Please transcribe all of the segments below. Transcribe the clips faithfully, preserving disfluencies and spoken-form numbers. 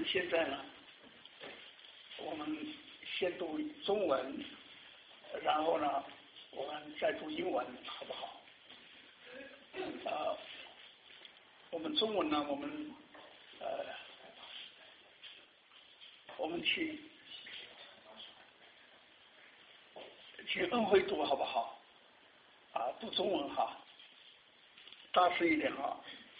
现在呢，我们先读中文，然后呢，我们再读英文，好不好？呃，我们中文呢，我们呃，我们去去恩惠读好不好？啊，读中文哈，大声一点哈。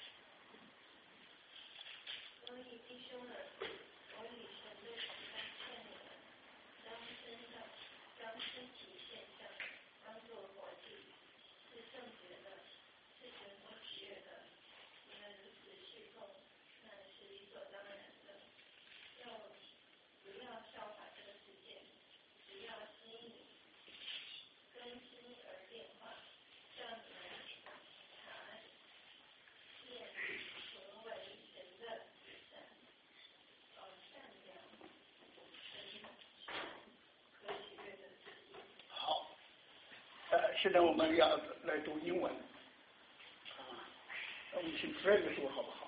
现在我们要来读英文，啊，我们请 Fred 读好不好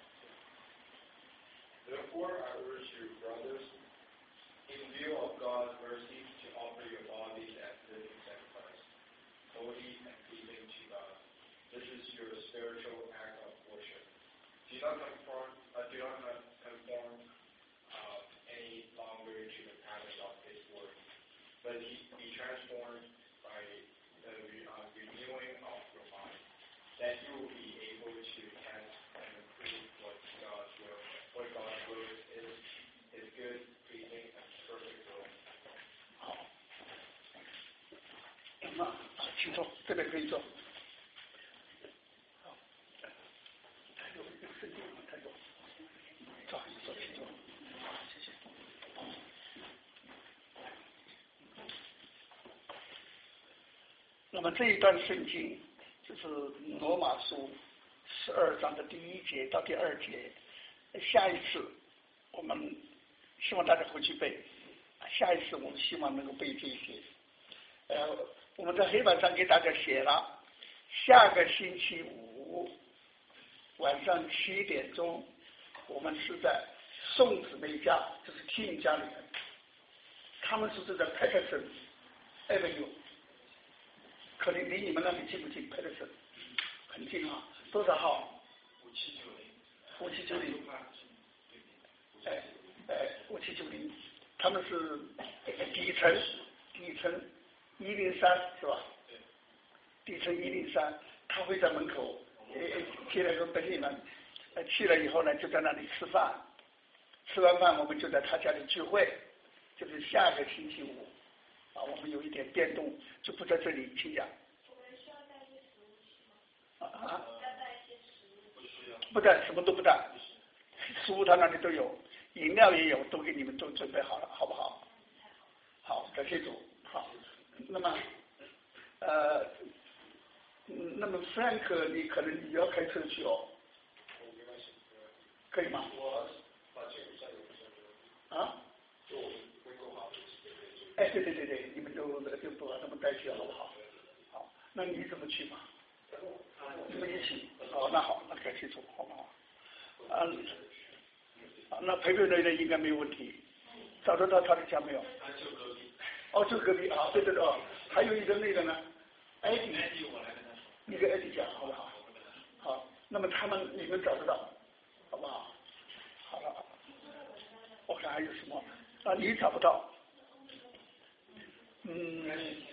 ？Therefore, I urge you, brothers, in view of God's mercy, to offer your bodies as living sacrifice, holy and pleasing to God. This is your spiritual act of worship. Do not conform, uh, do not conform uh, any longer to the pattern of this world, but be transformed by the uh, renewing of your mind, that you will be able to test and approve what God's will, what God's will is, is good, pleasing, and perfect will. 好，那么啊，请坐，这边可以坐。好，太多有圣经太多，坐，坐，请坐。谢谢。那么这一段圣经就是罗马书十二章的第一节到第二节，下一次我们希望大家回去背，下一次我们希望能够背这一节。呃，我们在黑板上给大家写了，下个星期五晚上七点钟，我们是在宋姊妹家，就是 Tim 家里面，他们是住在 Patterson Avenue。可能离你们那里近不近？派的是很近啊，多少号？ 五七九零。 五七九零。哎哎，五七九零，他们是底层，底层一零三是吧？底层一零三，他会在门口，呃，接了个等你们，呃，去了以后呢，就在那里吃饭，吃完饭我们就在他家里聚会，就是下个星期五。啊，我们有一点变动，就不在这里请讲。 我们需要带一些食物去吗？ 啊， 要带一些食物。 不需要。 不带，什么都不带，食物他那里都有，饮料也有，都给你们都准备好了，好不好？好，感谢主。好，那么，呃，那么 Frank， 你可能你要开车去哦。 我没关系。 可以吗？ 我把这个加油不啊？ 就我们会够好。 哎，对对对对，你们就就不把他们带去好不好？好，那你怎么去嘛？你们一起？哦，那好，那感谢主，好不好？啊，那陪陪类的应该没有问题，找得到他的家没有？ 他就隔壁。 哦，就隔壁啊，对对对哦，还有一个那个呢，艾迪， 艾迪我来跟他说。 你跟艾迪讲好不好？好，那么他们你们找得到，好不好？好了，我看还有什么啊？你找不到。嗯，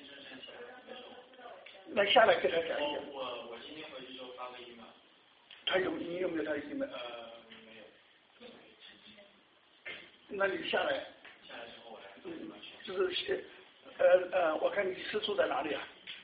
那下来给他讲一讲。 我我我今天回去就发个 email。 他有你有没有他的 email？ 呃，没有。 那你下来。 下来之后我来。 嗯，就是呃呃，我看你是住在哪里啊？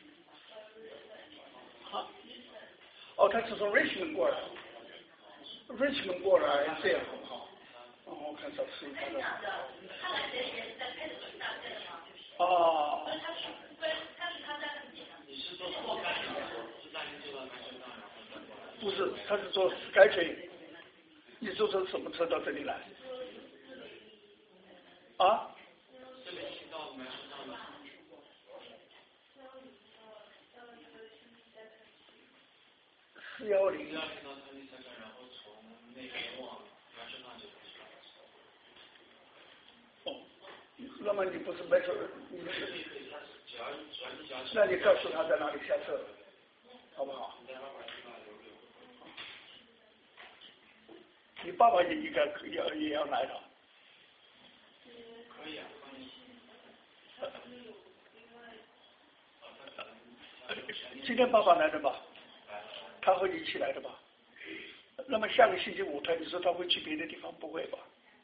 好。哦，他是从 Richmond 过来 ，Richmond 过来这样很好。哦，我看找是他的。 他来这边在开始大镇吗？ 哦。 他是他是他在很近的。 你是做做干什么？是大学做到干什么？ 不是，他是坐 Skytrain。你坐坐什么车到这里来？啊？ 这边去到南市上的。 四幺零。 四幺零到特利山，然后从那边往南市上就可以了。 那么你不是没错，你不是，那你告诉他在哪里下车，好不好？你爸爸也应该要也要来的。 可以啊。 今天爸爸来的吧？他和你一起来的吧？那么下个星期五他你说他会去别的地方？不会吧？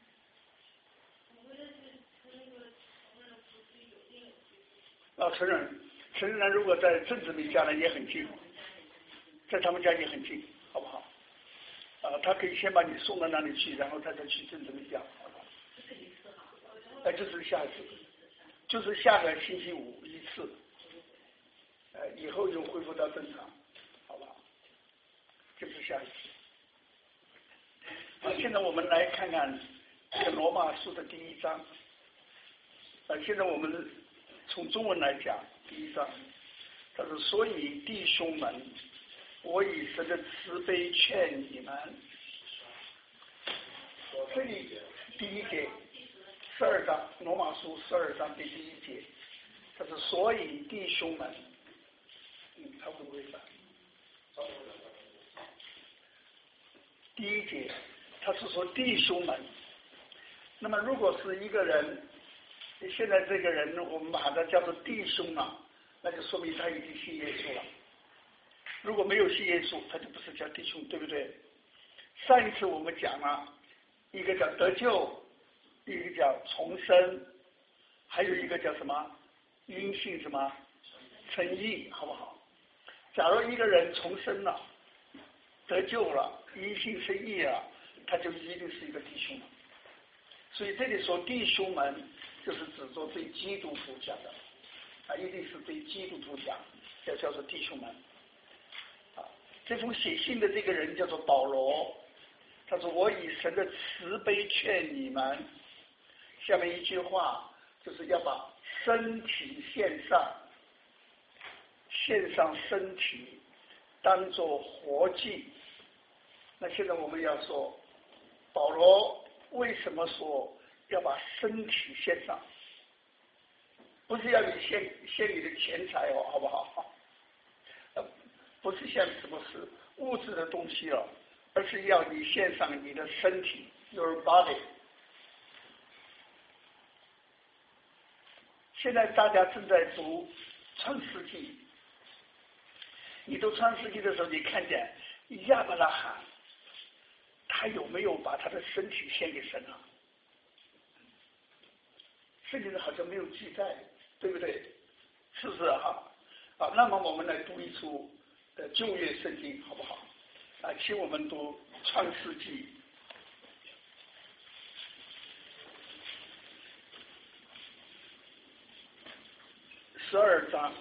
啊，承认，承认如果在郑子明家呢也很近，在他们家也很近，好不好？啊，他可以先把你送到那里去，然后他再去郑子明家，好不好？哎，这是下一次，就是下个星期五一次，呃，以后就恢复到正常，好不好？这是下一次。啊，现在我们来看看这个罗马书的第一章。啊，现在我们从中文来讲，第一章，他说：“所以弟兄们，我以神的慈悲劝你们。”这里第一节，十二章，罗马书十二章第第一节，他说：“所以弟兄们，嗯，他会不会翻？第一节，他是说弟兄们。那么如果是一个人。现在这个人，我们把他叫做弟兄了，那就说明他已经信耶稣了。如果没有信耶稣，他就不是叫弟兄，对不对？上一次我们讲了，一个叫得救，一个叫重生，还有一个叫什么？因信什么？称义，好不好？假如一个人重生了，得救了，因信称义了，他就一定是一个弟兄了。所以这里说弟兄们，就是指着对基督徒讲的，啊，一定是对基督徒讲，要叫做弟兄们。啊，这封写信的这个人叫做保罗，他说：“我以神的慈悲劝你们。”下面一句话就是要把身体献上，献上身体，当作活祭。那现在我们要说，保罗为什么说要把身体献上？不是要你献献你的钱财哦，好不好？呃，不是献什么是物质的东西哦，而是要你献上你的身体 ，your body。现在大家正在读创世纪，你读创世纪的时候，你看见亚伯拉罕，他有没有把他的身体献给神啊？圣经上好像没有记载，对不对？是不是哈？啊，那么我们来读一出呃旧约圣经，好不好？啊，请我们读创世纪十二章。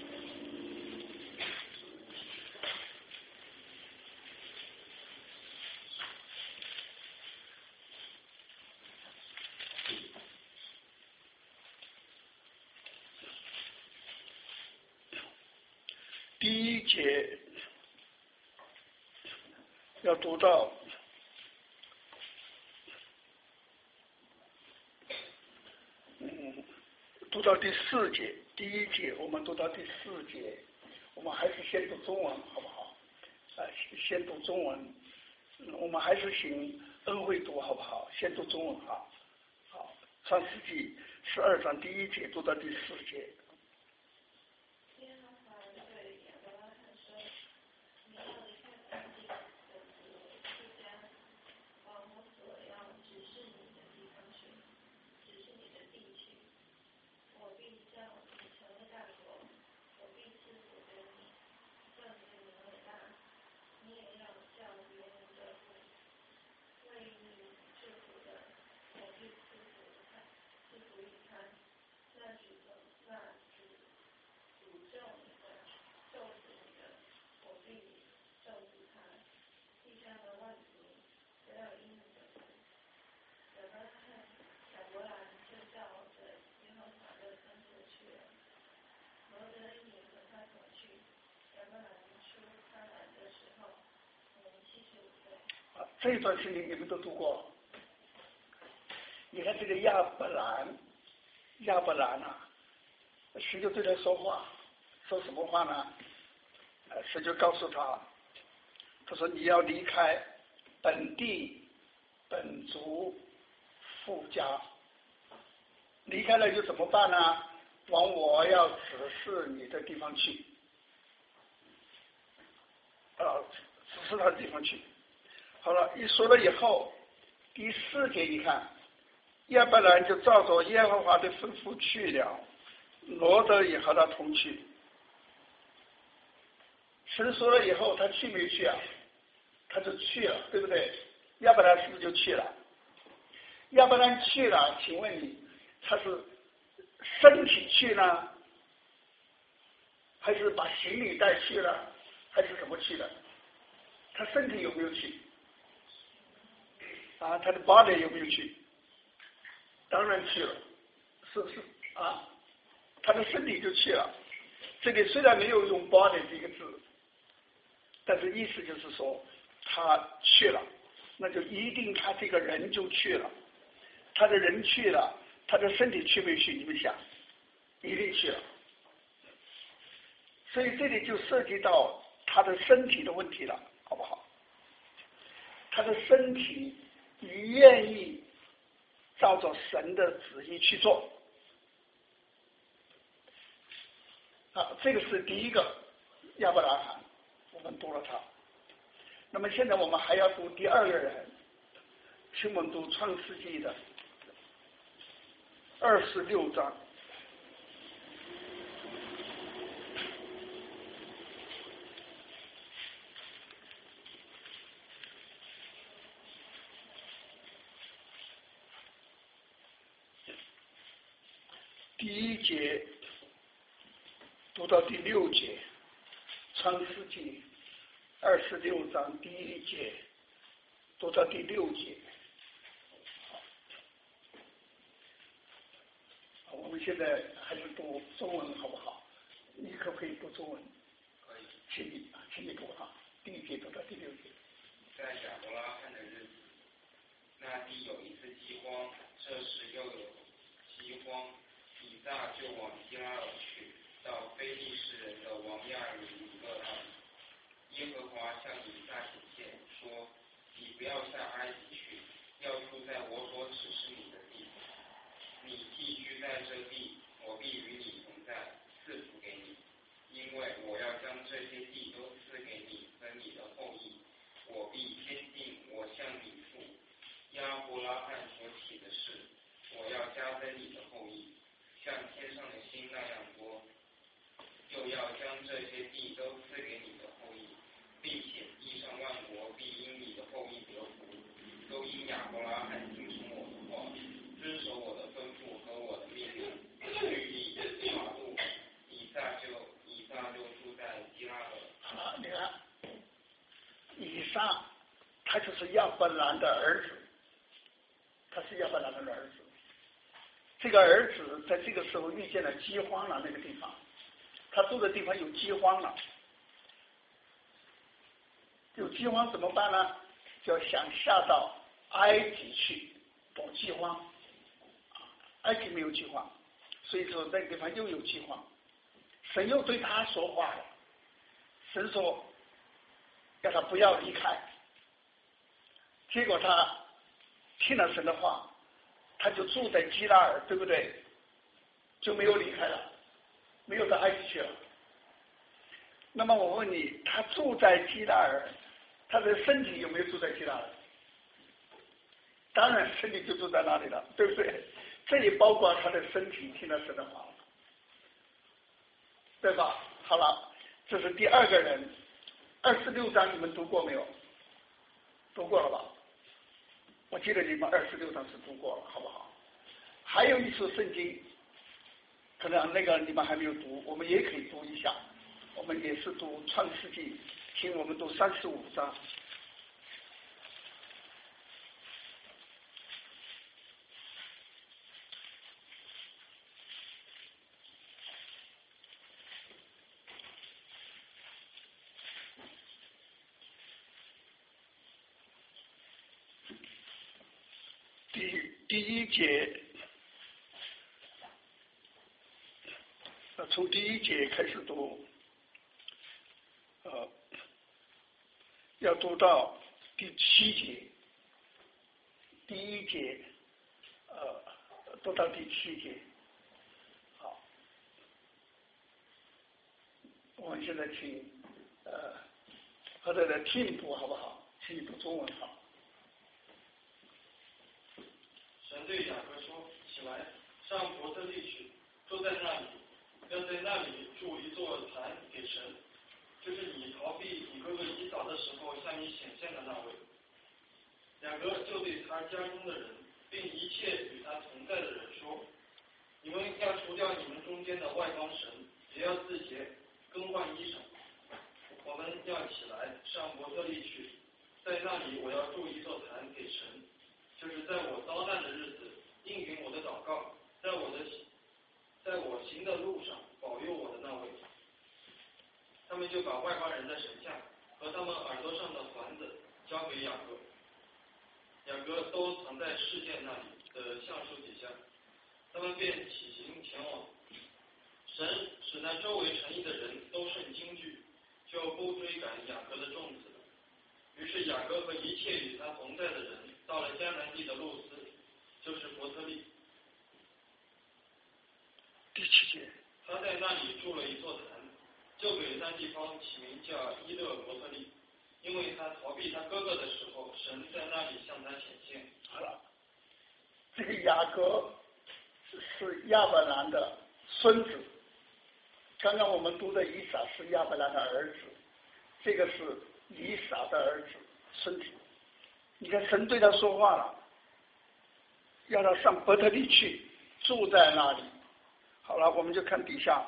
第一节要读到嗯，读到第四节。第一节我们读到第四节，我们还是先读中文，好不好？啊，先读中文，我们还是请恩惠读，好不好？先读中文哈。好，创世纪十二章第一节读到第四节。这一段圣经你们都读过。你看这个亚伯兰亚伯兰啊，神就对他说话，说什么话呢？呃，神就告诉他，他说你要离开本地、本族、父家，离开了就怎么办呢？往我要指示你的地方去，啊，指示他的地方去。好了，一说了以后，第四节你看，亚伯兰就照着耶和华的吩咐去了，罗德也和他同去。神说了以后，他去没去啊？他就去了，对不对？亚伯兰是不是就去了？亚伯兰去了，请问你，他是身体去呢，还是把行李带去了，还是怎么去的？他身体有没有去？啊，他的 body 有没有去？当然去了，是不是啊？他的身体就去了。这里虽然没有用 body 这个字，但是意思就是说他去了，那就一定他这个人就去了。他的人去了，他的身体去没去？你们想，一定去了。所以这里就涉及到他的身体的问题了，好不好？他的身体愿意照着神的旨意去做啊，这个是第一个亚伯拉罕，我们读了他。那么现在我们还要读第二个人，请我们读创世纪的二十六章。第一节读到第六节，创世纪二十六章第一节读到第六节。我们现在还是读中文好不好？你可不可以读中文？ 可以。 请你，请你读哈，第一节读到第六节。 在亚伯拉罕的日子，那地有一次饥荒，这时又有饥荒，以撒就往基拉尔去，到非利士人的王亚尔米勒那里。耶和华向以撒显现说：“你不要下埃及去，要住在我所指示你的地。你寄居在这地，我必与你同在，赐福给你，因为我要将这些地都赐给你和你的后裔。我必坚定我向你父亚伯拉罕所起的事，我要加增你的后裔，像天上的星那样多。又要将这些地都赐给你的后裔，并且地上万国必因你的后裔得福，都因亚伯拉罕听从我的话，遵守我的吩咐和我的命令、律例、法度。以撒就以撒就住在基拉尔。” 好，你看，以撒他就是亚伯兰的儿子，他是亚伯兰的儿子。这个儿子在这个时候遇见了饥荒了，那个地方，他住的地方有饥荒了。有饥荒怎么办呢？就想下到埃及去躲饥荒。埃及没有饥荒，所以说那个地方又有饥荒。神又对他说话了，神说让他不要离开。结果他听了神的话，他就住在基拉尔，对不对？就没有离开了，没有到埃及去了。那么我问你，他住在基拉尔，他的身体有没有住在基拉尔？当然身体就住在那里了，对不对？这也包括他的身体听了神的话了，对吧？好了，这是第二个人。二十六章你们读过没有？读过了吧？我记得你们二十六章是读过了，好不好？还有一处圣经，可能那个你们还没有读，我们也可以读一下。我们也是读创世纪，请我们读三十五章。第第一节， 从第一节开始读，呃，要读到第七节，第一节，呃，读到第七节。好，我们现在请呃和大家听一读好不好？听一读中文好。 神对雅各说：“起来，上伯特利去，住在那里，要在那里筑一座坛给神，就是你逃避你哥哥以扫的时候向你显现的那位。”雅各就对他家中的人，并一切与他同在的人说：“你们要除掉你们中间的外邦神，也要自洁，更换衣裳。我们要起来，上伯特利去，在那里我要筑一座坛给神。”就是在我遭难的日子，应允我的祷告，在我的，在我行的路上保佑我的那位。他们就把外邦人的神像和他们耳朵上的环子交给雅各，雅各都藏在事件那里的橡树底下。他们便起行前往。神使那周围城邑的人都甚惊惧，就不追赶雅各的众子了。于是雅各和一切与他同在的人到了迦南地的路斯，就是伯特利。 第七节， 他在那里筑了一座坛，就给那地方起名叫伊勒伯特利，因为他逃避他哥哥的时候，神在那里向他显现。 好了，这个雅各是亚伯兰的孙子，刚刚我们读的以撒是亚伯兰的儿子，这个是以撒的儿子孙子。你看神对他说话了，要他上伯特利去，住在那里。好了，我们就看底下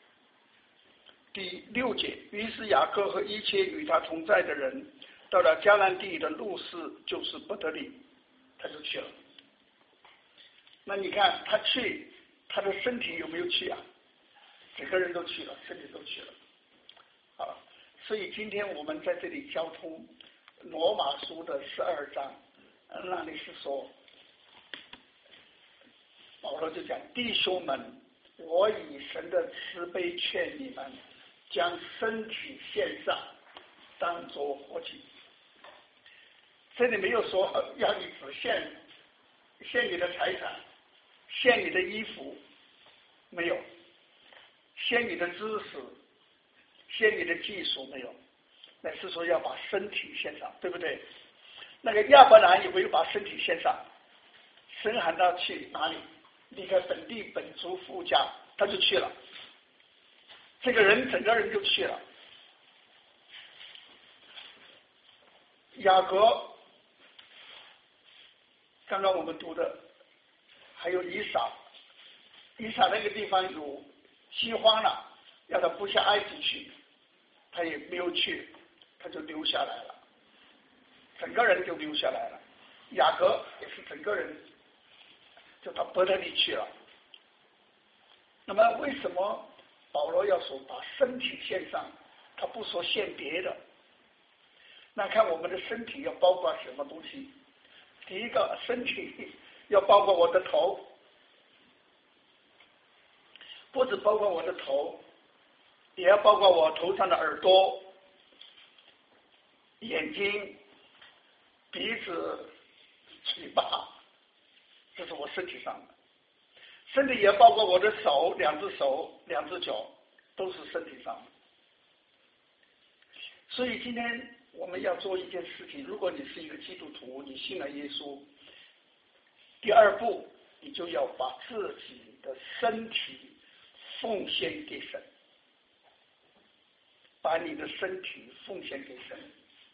第六节。于是雅各和一切与他同在的人到了迦南地的路斯，就是伯特利，他就去了。那你看他去，他的身体有没有去啊？整个人都去了，身体都去了。好了，所以今天我们在这里交通罗马书的十二章，那里是说，保罗就讲：弟兄们，我以神的慈悲劝你们，将身体献上，当作活祭。这里没有说要你只献献你的财产，献你的衣服，没有；献你的知识，献你的技术，没有。乃是说要把身体献上，对不对？那个亚伯兰有没有把身体献上？神喊他去哪里？离开本地本族父家，他就去了。这个人整个人就去了。雅各，刚刚我们读的，还有以撒，以撒那个地方有饥荒了，要他不下埃及去，他也没有去。他就留下来了，整个人就留下来了。雅各也是整个人就到伯特利去了。那么为什么保罗要说把身体献上？他不说献别的。那看我们的身体要包括什么东西？第一个，身体要包括我的头，不只包括我的头，也要包括我头上的耳朵、眼睛、鼻子、嘴巴，这是我身体上的。身体也包括我的手，两只手、两只脚，都是身体上的。所以今天我们要做一件事情，如果你是一个基督徒，你信了耶稣，第二步你就要把自己的身体奉献给神，把你的身体奉献给神。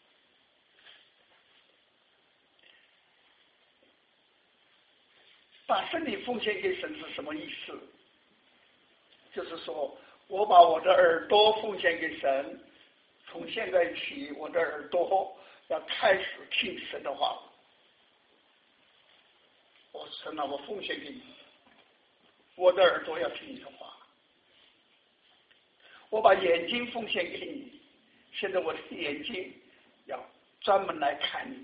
把身体奉献给神是什么意思？就是说我把我的耳朵奉献给神，从现在起我的耳朵要开始听神的话。我神啊，我奉献给你，我的耳朵要听你的话。我把眼睛奉献给你，现在我的眼睛要专门来看你。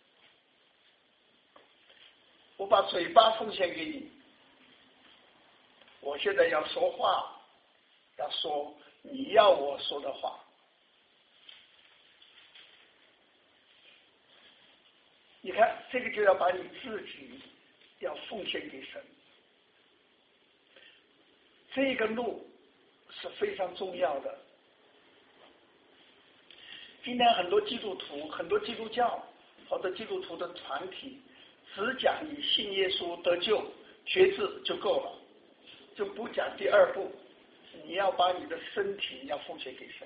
我把嘴巴奉献给你，我现在要说话， 要说你要我说的话。你看，这个就要把你自己要奉献给神，这个路是非常重要的。今天很多基督徒、很多基督教或者基督徒的团体，只讲你信耶稣得救、决志就够了，就不讲第二步，你要把你的身体要奉献给神。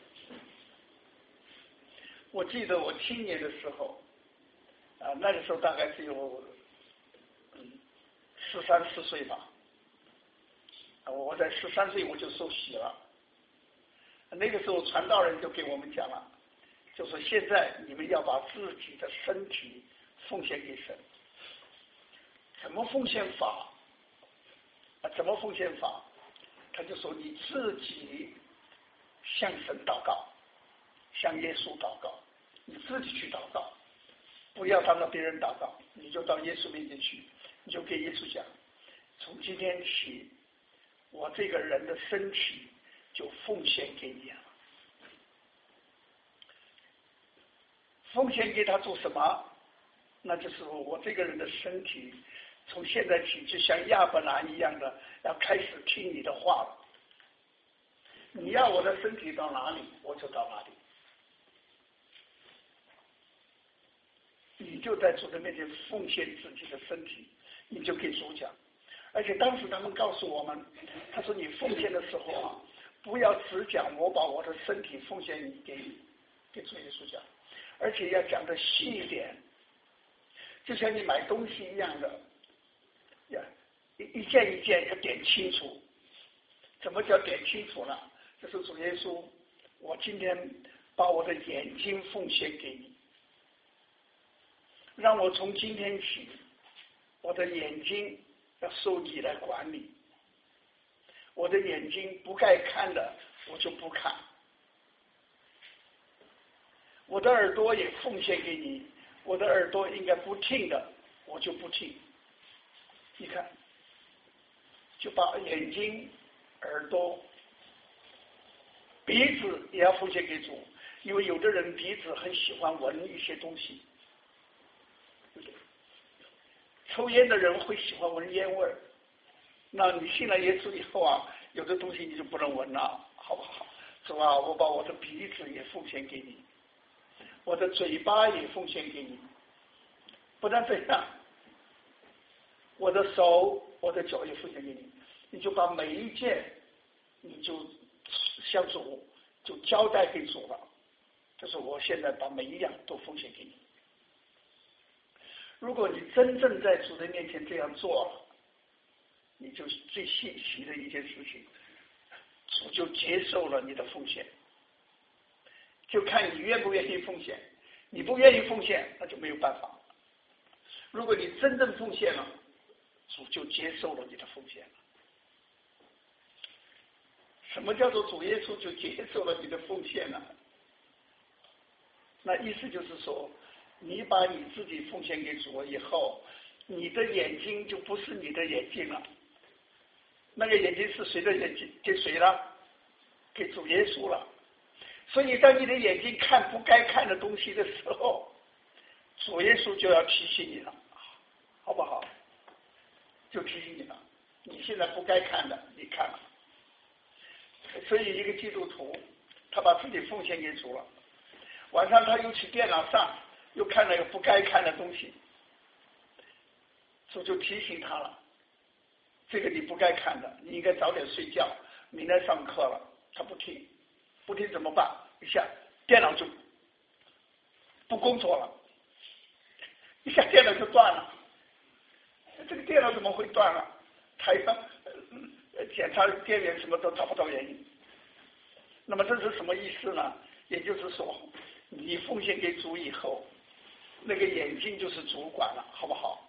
我记得我青年的时候，啊，那个时候大概只有嗯十三四岁吧，我在十三岁我就受洗了。那个时候传道人就给我们讲了，就说现在你们要把自己的身体奉献给神。怎么奉献法？啊，怎么奉献法？他就说你自己向神祷告，向耶稣祷告，你自己去祷告，不要当着别人祷告，你就到耶稣面前去，你就给耶稣讲，从今天起，我这个人的身体就奉献给你了。奉献给他做什么？那就是我这个人的身体从现在起就像亚伯兰一样的要开始听你的话了。你要我的身体到哪里，我就到哪里。你就在主的面前奉献自己的身体，你就给主讲。而且当时他们告诉我们，他说你奉献的时候啊，不要只讲我把我的身体奉献给给主耶稣讲，而且要讲的细一点，就像你买东西一样的，呀，一一件一件要点清楚。怎么叫点清楚呢？就是主耶稣，我今天把我的眼睛奉献给你，让我从今天起，我的眼睛要受你来管理，我的眼睛不该看的我就不看，我的耳朵也奉献给你，我的耳朵应该不听的我就不听。你看，就把眼睛、耳朵、鼻子也要奉献给主，因为有的人鼻子很喜欢闻一些东西，抽烟的人会喜欢闻烟味儿，那你信了耶稣以后啊，有的东西你就不能闻了，好不好？是吧？我把我的鼻子也奉献给你，我的嘴巴也奉献给你，不但这样，我的手、我的脚也奉献给你，你就把每一件，你就向主就交代给主了，就是我现在把每一样都奉献给你。如果你真正在主的面前这样做了，你就最稀奇的一件事情，主就接受了你的奉献，就看你愿不愿意奉献。你不愿意奉献，那就没有办法。如果你真正奉献了，主就接受了你的奉献了。什么叫做主耶稣就接受了你的奉献呢？那意思就是说，你把你自己奉献给主以后，你的眼睛就不是你的眼睛了，那个眼睛是谁的眼睛？给谁了？给主耶稣了。所以当你的眼睛看不该看的东西的时候，主耶稣就要提醒你了，好不好？就提醒你了，你现在不该看的你看了。所以一个基督徒他把自己奉献给主了，晚上他又去电脑上又看了一个不该看的东西，主就提醒他了，这个你不该看的，你应该早点睡觉，明天上课了。他不听，不听怎么办？一下电脑就不工作了，一下电脑就断了。这个电脑怎么会断了？他要检查电源什么都找不到原因。那么这是什么意思呢？也就是说，你奉献给主以后，那个眼睛就是主管了，好不好？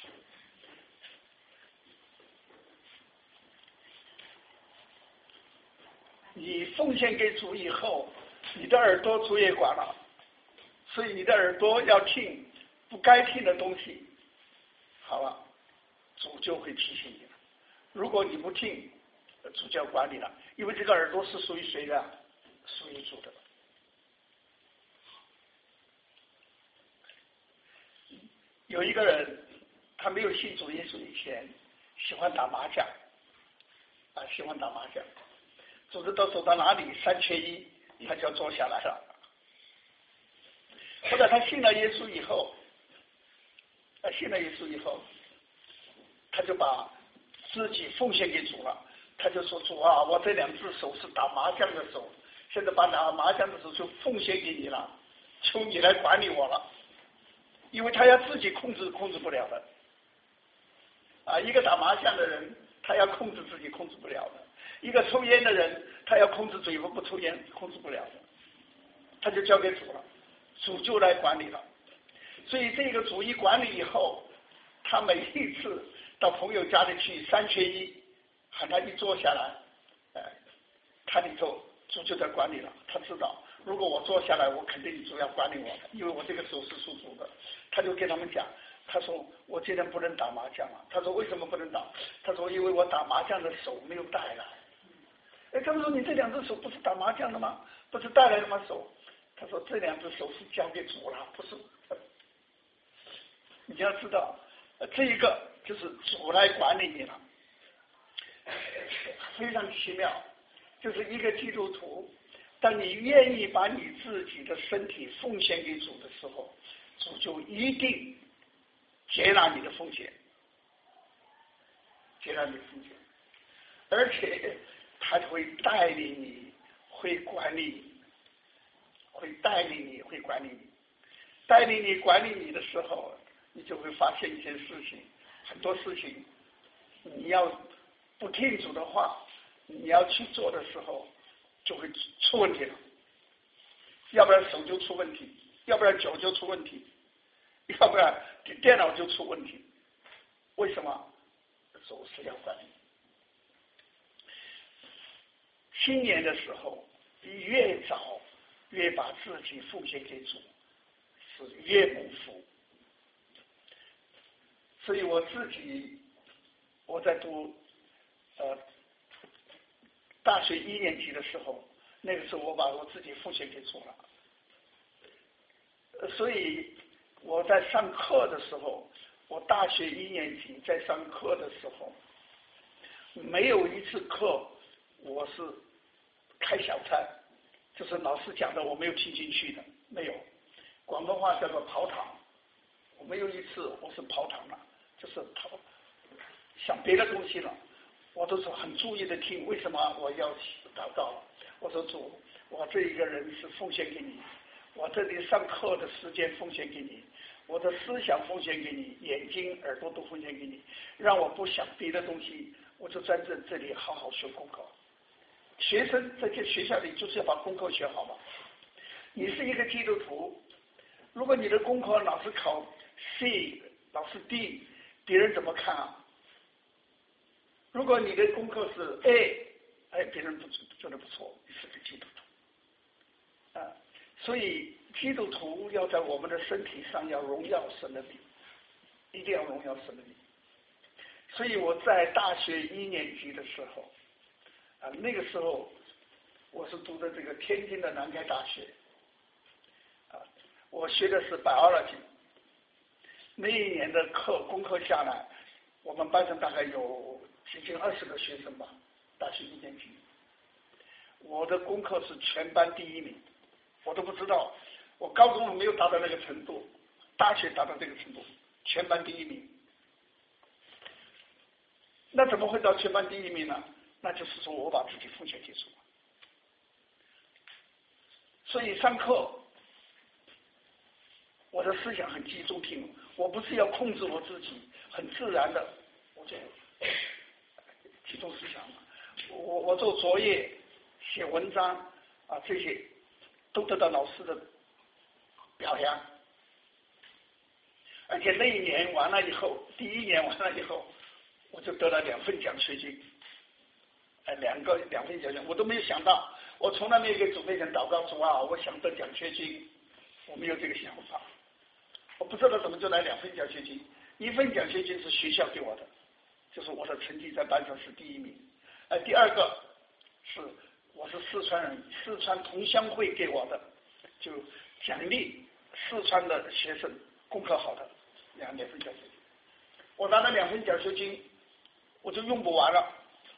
你奉献给主以后，你的耳朵主也管了，所以你的耳朵要听不该听的东西，好了，主就会提醒你了。如果你不听， 主就要管理了，因为这个耳朵是属于谁的？属于主的。有一个人，他没有信主耶稣以前，喜欢打麻将，啊，喜欢打麻将，组织都走到哪里三缺一，他就要坐下来了。后来他信了耶稣以后，他信了耶稣以后，他就把自己奉献给主了。他就说：“主啊，我这两只手是打麻将的手，现在把打麻将的手就奉献给你了，求你来管理我了。”因为他要自己控制，控制不了的。啊，一个打麻将的人，他要控制自己，控制不了的；一个抽烟的人，他要控制嘴巴不抽烟，控制不了的。他就交给主了，主就来管理了。所以这个主一管理以后，他每一次到朋友家里去三缺一，喊他一坐下来，哎，他里头主就在管理了。他知道，如果我坐下来，我肯定主要管理我的，因为我这个手是属主的。他就跟他们讲，他说我今天不能打麻将了。他说为什么不能打？他说因为我打麻将的手没有带来。哎，他们说你这两只手不是打麻将的吗？不是带来的吗？手？他说这两只手是交给主了，不是。你要知道，这一个就是主来管理你了，非常奇妙。就是一个基督徒，当你愿意把你自己的身体奉献给主的时候，主就一定接纳你的奉献，接纳你的奉献，而且他会带领你，会管理你，会带领你，会管理你，带领你管理你的时候，你就会发现一件事情，很多事情你要不听主的话，你要去做的时候就会出问题了，要不然手就出问题，要不然脚就出问题，要不然电脑就出问题。为什么？手是要管理。新年的时候，越早越把自己奉献给主，是越蒙福。所以我自己，我在读呃大学一年级的时候，那个时候我把我自己奉献给主了。所以我在上课的时候，我大学一年级在上课的时候，没有一次课我是开小差，就是老师讲的我没有听进去的，没有。广东话叫做跑堂，我没有一次我是跑堂了，就是跑想别的东西了，我都是很注意的听。为什么我要祷告？我说主，我这一个人是奉献给你，我这里上课的时间奉献给你，我的思想奉献给你，眼睛耳朵都奉献给你，让我不想别的东西，我就在这这里好好学功课。学生在这学校里就是要把功课学好嘛。你是一个基督徒，如果你的功课老是考 C， 老是 D， 别人怎么看啊？如果你的功课是 A， 哎，别人不做得不错，你是个基督徒啊。所以基督徒要在我们的身体上要荣耀神的名，一定要荣耀神的名。所以我在大学一年级的时候啊，那个时候我是读的这个天津的南开大学啊，我学的是 biology。那一年的课功课下来，我们班上大概有接近二十个学生吧，大学一年级，我的功课是全班第一名。我都不知道，我高中没有达到那个程度，大学达到这个程度，全班第一名。那怎么会到全班第一名呢？那就是说我把自己奉献给主了。所以上课我的思想很集中听，我不是要控制我自己，很自然的我就集中思想了。我我做作业、写文章啊，这些都得到老师的表扬。而且那一年完了以后，第一年完了以后，我就得了两份奖学金，哎，两个两份奖学金，我都没有想到，我从来没有给主面前祷告说啊，我想得奖学金，我没有这个想法。我不知道怎么就来两份奖学金，一份奖学金是学校给我的，就是我的成绩在班上是第一名， 呃，第二个是我是四川人，四川同乡会给我的，就奖励四川的学生功课好的两两份奖学金。我拿了两份奖学金，我就用不完了，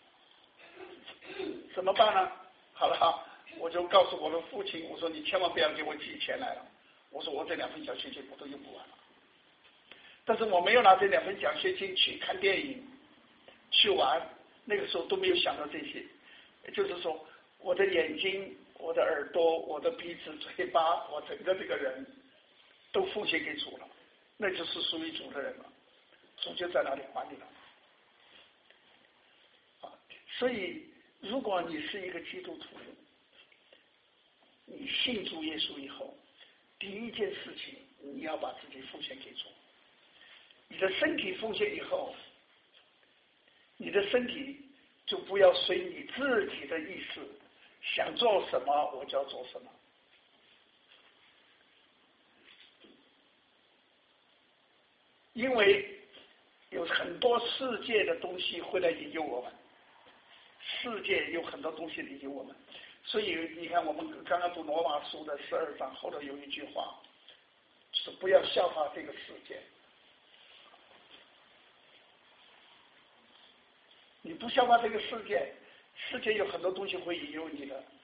怎么办呢？好了，我就告诉我的父亲，我说你千万不要给我寄钱来了，我说我这两份奖学金我都用不完了。但是我没有拿这两份奖学金去看电影、去玩，那个时候都没有想到这些。也就是说，我的眼睛、我的耳朵、我的鼻子、嘴巴，我整个这个人都奉献给主了，那就是属于主的人了，主就在那里管理了。啊，所以如果你是一个基督徒，你信主耶稣以后，第一件事情你要把自己奉献给主。你的身体奉献以后，你的身体就不要随你自己的意思，想做什么我就要做什么。因为有很多世界的东西会来引诱我们，世界有很多东西引诱我们，所以你看我们刚刚读罗马书的十二章后头有一句话，就是不要效法这个世界。你不效法这个世界，世界有很多东西会引诱你的。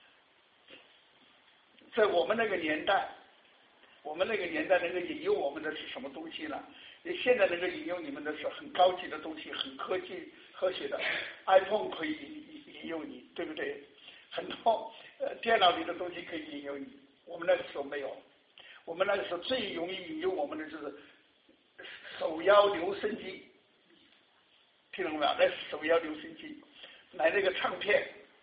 在我们那个年代，我们那个年代能够引诱我们的是什么东西呢？你现在能够引诱你们的是很高级的东西，很科技科学的 iPhone 可以引引诱你，对不对？很多呃电脑里的东西可以引诱你。我们那个时候没有，我们那个时候最容易引诱我们的就是手摇留声机。听懂没有？那是手摇留声机，买那个唱片。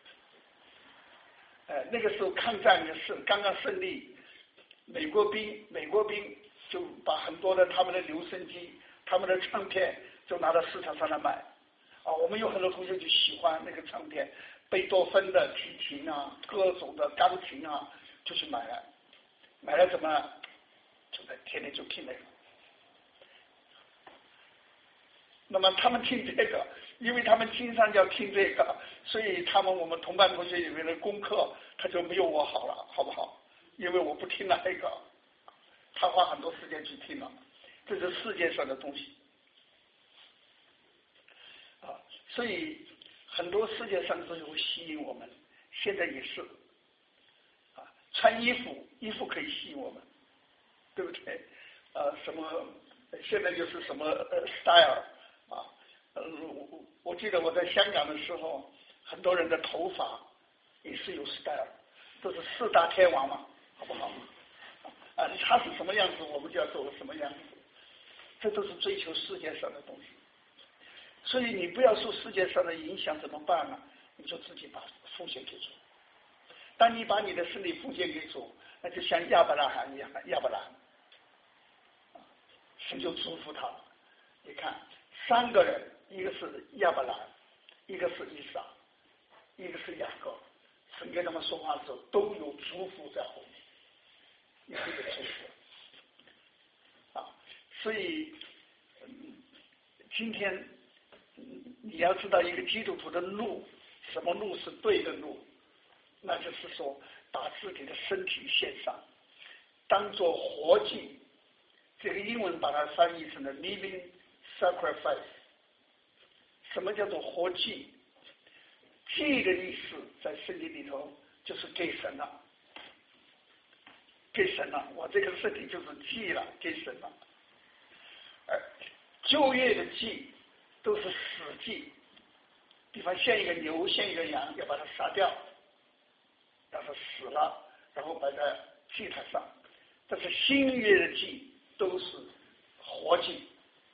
呃，那个时候抗战是刚刚胜利，美国兵美国兵就把很多的他们的留声机、他们的唱片就拿到市场上来卖。啊，我们有很多同学就喜欢那个唱片，贝多芬的提琴啊，各种的钢琴啊，就去买了。买了怎么？就在天天就听那个。那么他们听这个，因为他们经常要听这个，所以他们我们同班同学里面的功课他就没有我好了，好不好？因为我不听那个，他花很多时间去听了，这是世界上的东西啊，所以很多世界上的东西会吸引我们，现在也是啊，穿衣服，衣服可以吸引我们，对不对？呃，什么现在就是什么呃 style。啊，呃，我我记得我在香港的时候，很多人的头发也是有 style， 都是四大天王嘛，好不好？啊，他是什么样子，我们就要做什么样子，这都是追求世界上的东西。所以你不要受世界上的影响，怎么办呢？你就自己把奉献给主。当你把你的身体奉献给主，那就像亚伯拉罕一样，亚伯拉罕，神就祝福他了。你看。三个人，一个是亚伯兰，一个是以撒，一个是雅各，神跟他们说话的时候都有祝福在后面，有这个祝福啊。所以、嗯、今天、嗯、你要知道一个基督徒的路，什么路是对的路，那就是说把自己的身体献上，当作活祭。这个英文把它翻译成了 living sacrifice。 什么叫做活祭？祭的意思在圣经里头就是给神了，给神了，我这个身体就是祭了，给神了。而旧约的祭都是死祭，比方献一个牛，献一个羊，要把它杀掉，让它死了，然后摆在祭坛上。但是新约的祭都是活祭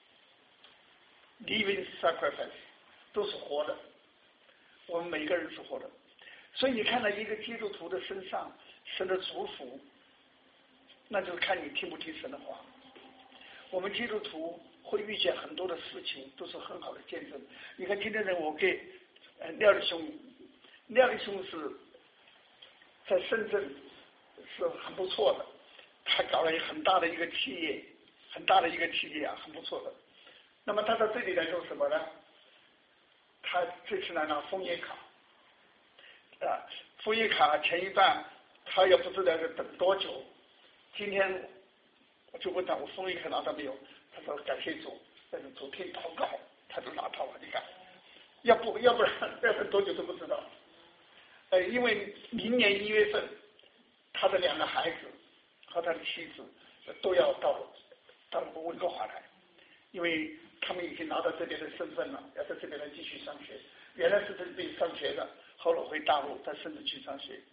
living sacrifice， 都是活的，我们每个人是活的。所以你看到一个基督徒的身上神的祝福，那就是看你听不听神的话。我们基督徒会遇见很多的事情，都是很好的见证。你看今天呢，我给呃廖弟兄，廖弟兄是在深圳是很不错的，他搞了一个很大的一个企业，很大的一个企业啊，很不错的。那么他在这里来做什么呢？ 他这次来拿枫叶卡，啊，枫叶卡前一段他也不知道要等多久。今天我就问他，我枫叶卡拿到没有？他说感谢主，但是主听祷告，他就拿到了。你看，要不要不然要等多久都不知道。呃，因为明年一月份，他的两个孩子和他的妻子都要到到温哥华来，因为他们已经拿到这边的身份了，要在这边来继续上学。原来是这边上学的，后来回大陆，他甚至去上学。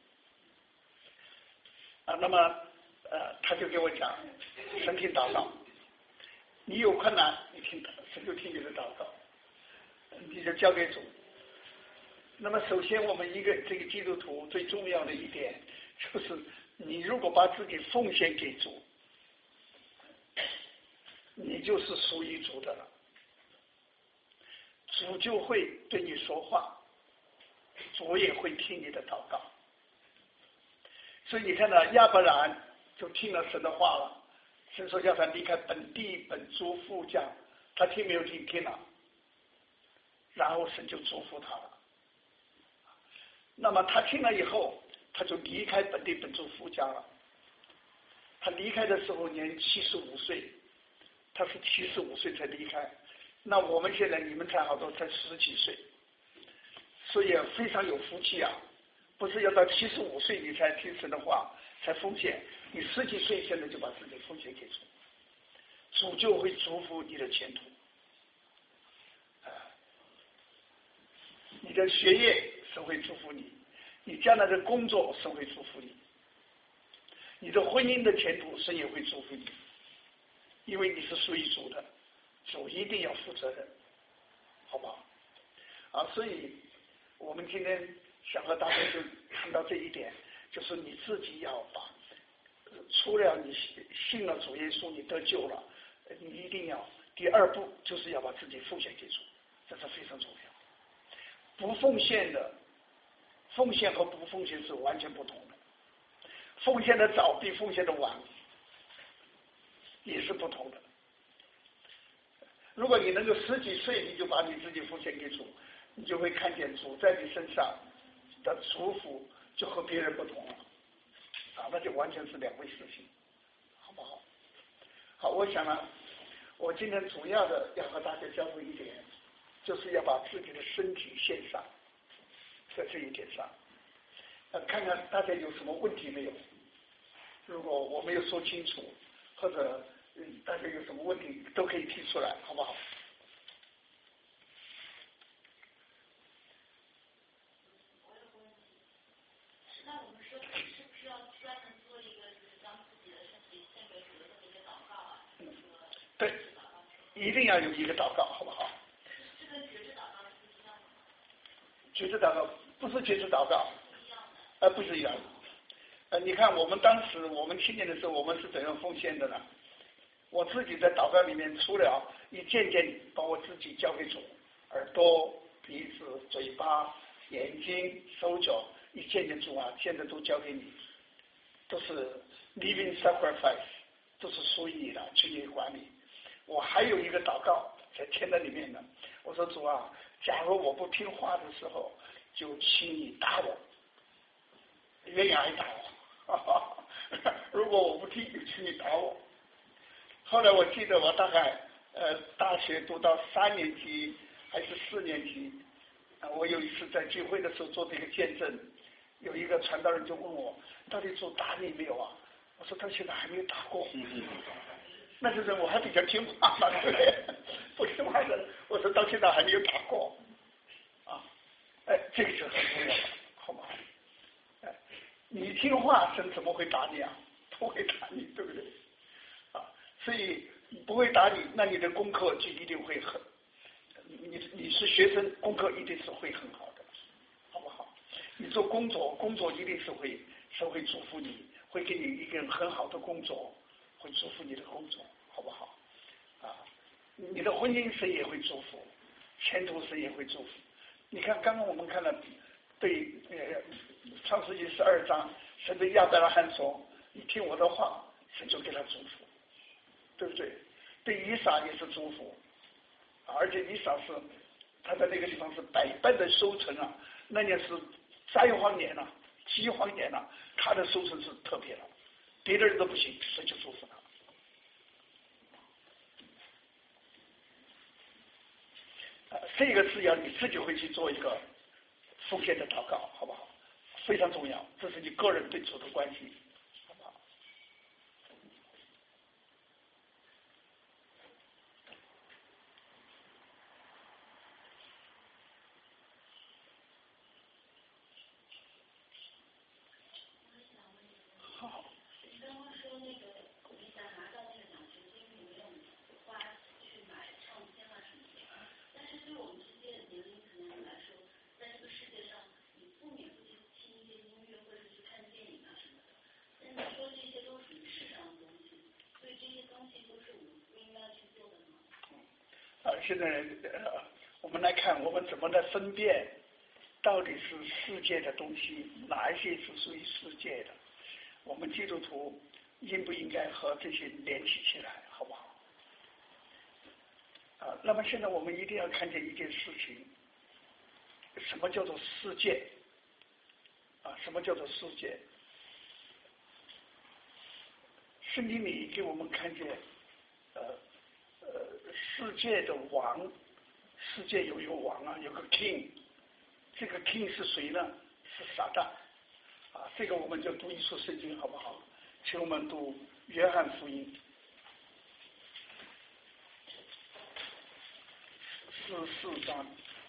啊，那么呃，他就给我讲，神听祷告，你有困难，你听神就听你的祷告，你就交给主。那么首先我们一个这个基督徒最重要的一点就是，你如果把自己奉献给主，你就是属于主的了，主就会对你说话，主也会听你的祷告。所以你看到亚伯兰就听了神的话了，神说叫他离开本地本族父家，他听没有听？听了，然后神就祝福他了。那么他听了以后，他就离开本地本族父家了。他离开的时候年七十五岁，他是七十五岁才离开。那我们现在你们才好多才十几岁，所以非常有福气啊！不是要到七十五岁你才听神的话才奉献，你十几岁现在就把自己奉献给主，主就会祝福你的前途。啊，你的学业神会祝福你，你将来的工作神会祝福你，你的婚姻的前途神也会祝福你，因为你是属于主的，主一定要负责任，好不好？啊，所以我们今天想和大家就看到这一点，就是你自己要把，除了你信了主耶稣，你得救了，你一定要第二步就是要把自己奉献给主，这是非常重要。不奉献的，奉献和不奉献是完全不同的。奉献的早比奉献的晚也是不同的。如果你能够十几岁你就把你自己奉献给主，你就会看见主在你身上的祝福就和别人不同了，啊，那就完全是两回事情，好不好？好，我想呢，我今天主要的要和大家交流一点，就是要把自己的身体献上，在这一点上，呃，看看大家有什么问题没有？如果我没有说清楚，或者嗯，大家有什么问题都可以提出来，好不好？ 那我们说，是不是要专门做一个，就是将自己的身体献给主的这么一个祷告啊？ 嗯，对，一定要有一个祷告，好不好？ 这跟觉知祷告是不一样的吗？ 觉知祷告不是觉知祷告， 不一样的。 呃，不是一样的。呃，你看我们当时我们青年的时候，我们是怎样奉献的呢？我自己在祷告里面，除了一件件把我自己交给主，耳朵、鼻子、嘴巴、眼睛、手脚，一件件主啊，现在都交给你，都是 living sacrifice， 都是属于你的，去你管理。我还有一个祷告在签在里面的，我说主啊，假如我不听话的时候，就请你打我，愿意挨打我，如果我不听，就请你打我。后来我记得我大概呃大学读到三年级还是四年级，啊，我有一次在聚会的时候做这个见证，有一个传道人就问我，到底主打你没有啊？我说他现在还没有打过。那就是我还比较听话嘛，对不对？不听话的，我说到现在还没有打过，啊，哎，这个就很重要了，好吗？哎，你听话，神怎么会打你啊？不会打你，对不对？所以不会打你，那你的功课就一定会很，你你是学生，功课一定是会很好的，好不好？你做工作，工作一定是会神会祝福你，会给你一个很好的工作，会祝福你的工作，好不好？啊，你的婚姻神也会祝福，前途神也会祝福。你看，刚刚我们看了对呃创世纪十二章，神对亚伯拉罕说：“你听我的话，神就给他祝福。”对不对？对以撒也是祝福，而且以撒是他在那个地方是百倍的收成啊，那年是灾荒年了、啊，饥荒年了、啊，他的收成是特别的，别的人都不行，神就祝福他。呃，这个是要你自己会去做一个奉献的祷告，好不好？非常重要，这是你个人对主的关系，好不好？好。 你刚刚说那个你想拿到那个奖学金，你没有花去买唱片啊什么的，但是对我们这些年龄层的人来说，在这个世界上，你不免不去听一些音乐或者去看电影啊什么的。但你说这些都属于世上的东西，所以这些东西都是我们不应该去做的吗？ 啊，现在呃，我们来看我们怎么来分辨，到底是世界的东西，哪一些是属于世界的？我们基督徒应不应该和这些联系起来，好不好？啊，那么现在我们一定要看见一件事情，什么叫做世界？啊，什么叫做世界？圣经里给我们看见，呃呃，世界的王，世界有一个王啊，有个 king， 这个 king 是谁呢？是撒旦。啊，这个我们就读一处圣经好不好？请我们读约翰福音十四章。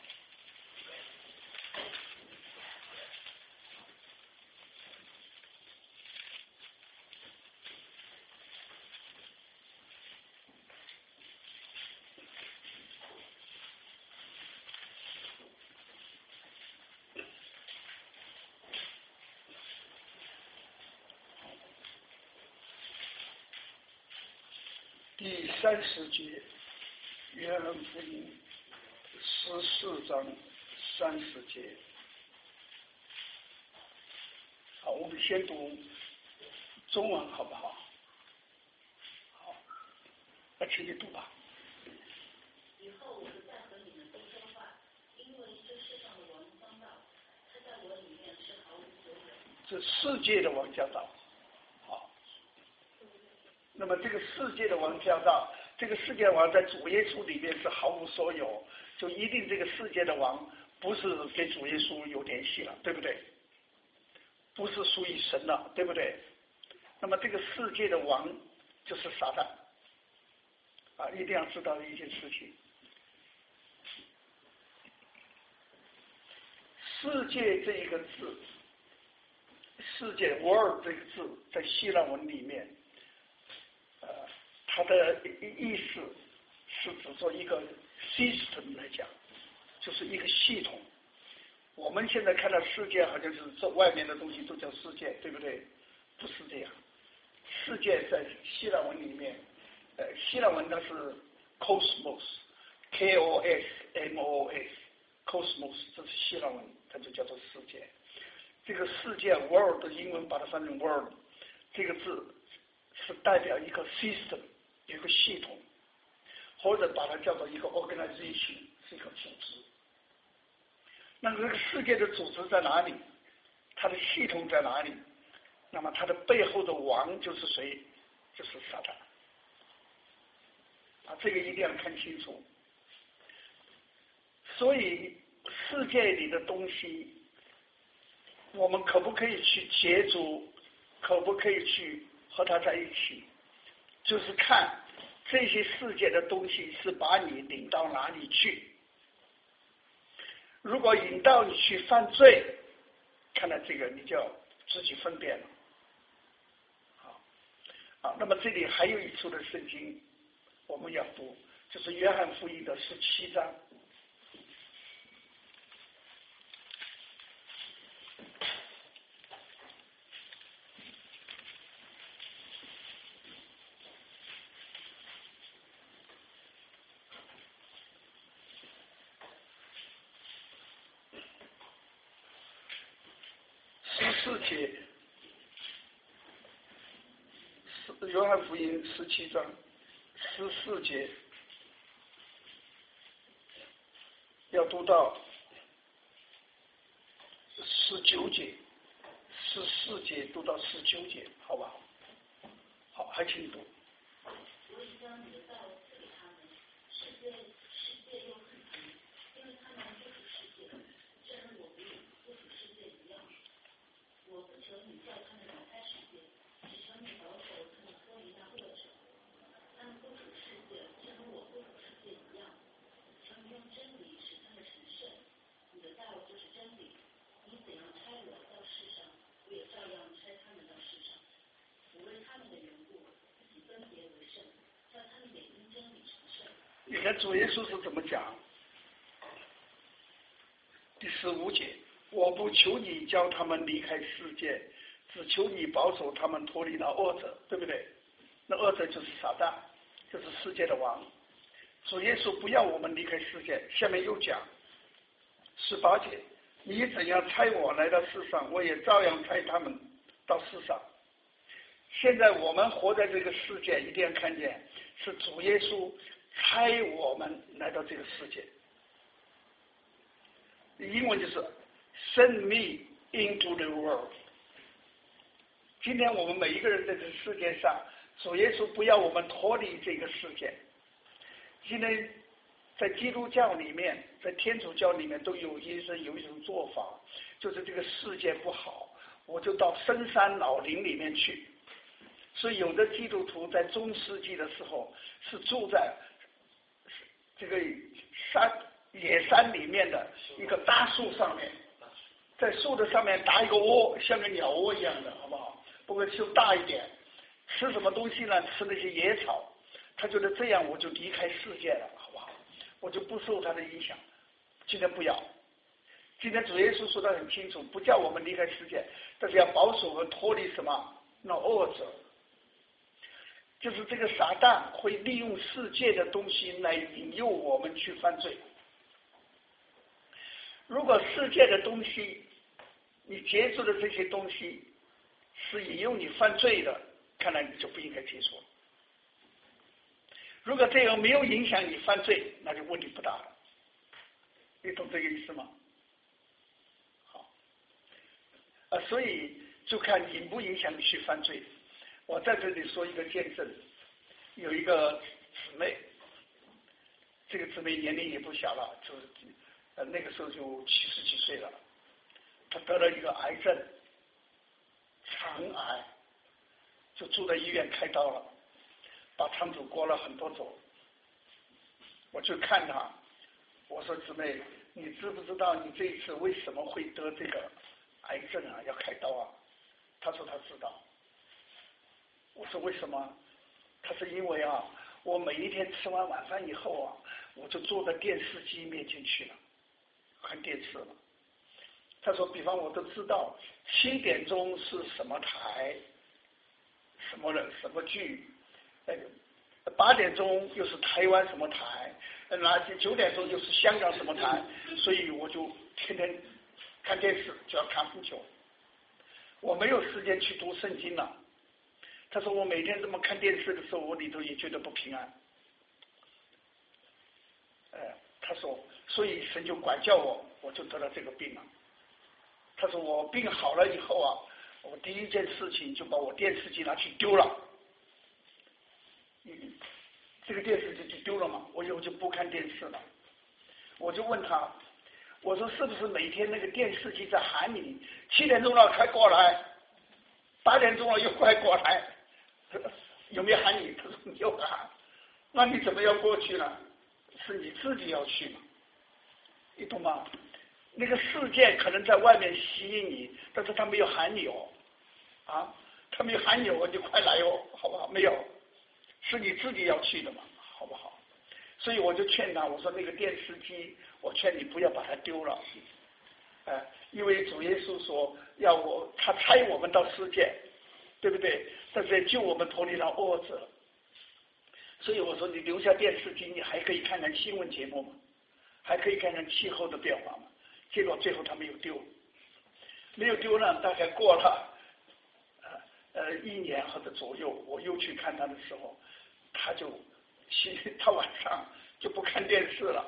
第三十节，约翰福音十四章三十节。好，我们先读中文好不好？好，那请你读吧。 以后我不再和你们多说话，因为这世上的王将到，他在我里面是毫无所有。 这世界的王将到。那么这个世界的王将到，这个世界王在主耶稣里面是毫无所有，就一定这个世界的王不是跟主耶稣有联系了，对不对？不是属于神了，对不对？那么这个世界的王就是撒旦啊，一定要知道一件事情。世界这一个字，世界 world 这个字在希腊文里面，呃，它的意思是指做一个 system 来讲，就是一个系统。我们现在看到世界好像是这外面的东西都叫世界，对不对？不是这样。世界在希腊文里面，呃，希腊文它是 cosmos，K O S M O S，cosmos 这是希腊文，它就叫做世界。这个世界 world 的英文把它翻成 world， 这个字是代表一个 system， 一个系统，或者把它叫做一个 organization， 是一个组织。那这个世界的组织在哪里？它的系统在哪里？那么它的背后的王就是谁？就是撒旦。啊，这个一定要看清楚。所以世界里的东西，我们可不可以去接触？可不可以去和它在一起？就是看这些世界的东西是把你领到哪里去。如果引导你去犯罪，看来这个你就要自己分辨了。好，啊，那么这里还有一处的圣经我们要读，就是约翰福音的十七章。十四节，约翰福音十七章十四节， 要读到十九节，十四节读到十九节，好吧？好，还请读。 我已将你的道赐给他们，世界世界又恨他们，因为他们不属世界，正如我不不属世界一样。我不求你叫他们离开世界，只求你保守他们脱离那恶者。他们不属世界，正如我不属世界一样。求你用真理使他们成圣，你的道就是真理。你怎样差我到世上，我也照样差他们到世上。我为他们的缘故，自己分别为圣，叫他们也因真理成圣。 你看主耶稣是怎么讲？第十五节，我不求你叫他们离开世界，只求你保守他们脱离那恶者，对不对？那恶者就是撒旦，就是世界的王。主耶稣不要我们离开世界。下面又讲十八节，你怎样差我来到世上，我也照样差他们到世上。现在我们活在这个世界，一定要看见是主耶稣差我们来到这个世界。英文就是 send me into the world。 今天我们每一个人在这个世界上，主耶稣不要我们脱离这个世界。今天在基督教里面，在天主教里面都有一种有一种做法，就是这个世界不好，我就到深山老林里面去。所以有的基督徒在中世纪的时候是住在这个山野山里面的一个大树上面，在树的上面搭一个窝，像个鸟窝一样的，好不好？不过修大一点。吃什么东西呢？吃那些野草。他觉得这样我就离开世界了，好不好？我就不受他的影响。今天不要。今天主耶稣说得很清楚，不叫我们离开世界，但是要保守我们脱离什么？那恶者。就是这个撒旦会利用世界的东西来引诱我们去犯罪。如果世界的东西，你接触的这些东西是引诱你犯罪的，看来你就不应该接触了。如果这个没有影响你犯罪，那就问题不大了。你懂这个意思吗？好，啊，所以就看影不影响你去犯罪。我在这里说一个见证，有一个姊妹，这个姊妹年龄也不小了，就是呃那个时候就七十几岁了，她得了一个癌症，肠癌，就住在医院开刀了，把肠子割了很多种。我去看她，我说姊妹，你知不知道你这一次为什么会得这个癌症啊？要开刀啊？她说她知道。我说为什么？他说因为啊，我每一天吃完晚饭以后啊，我就坐在电视机面前去了，看电视了。他说，比方我都知道七点钟是什么台，什么人什么剧，呃，八点钟又是台湾什么台，那九点钟又是香港什么台，所以我就天天看电视，就要看很久。我没有时间去读圣经了。他说我每天这么看电视的时候，我里头也觉得不平安。呃，他说，所以神就管教我，我就得了这个病了。他说我病好了以后啊，我第一件事情就把我电视机拿去丢了。嗯，这个电视机就丢了嘛，我以后就不看电视了。我就问他，我说是不是每天那个电视机在喊你，七点钟了快过来，八点钟了又快过来？有没有喊你？他说没有喊。那你怎么要过去呢？是你自己要去嘛，你懂吗？那个世界可能在外面吸引你，但是他没有喊你哦，啊，他没有喊你哦，你快来哦，好不好？没有，是你自己要去的嘛，好不好？所以我就劝他，我说那个电视机，我劝你不要把它丢了，呃，因为主耶稣说要我，他差我们到世界，对不对？但是救我们脱离了恶者。所以我说你留下电视机，你还可以看看新闻节目嘛，还可以看看气候的变化嘛。结果最后他没有丢，没有丢呢，大概过了呃呃一年或者左右，我又去看他的时候，他就他晚上就不看电视了，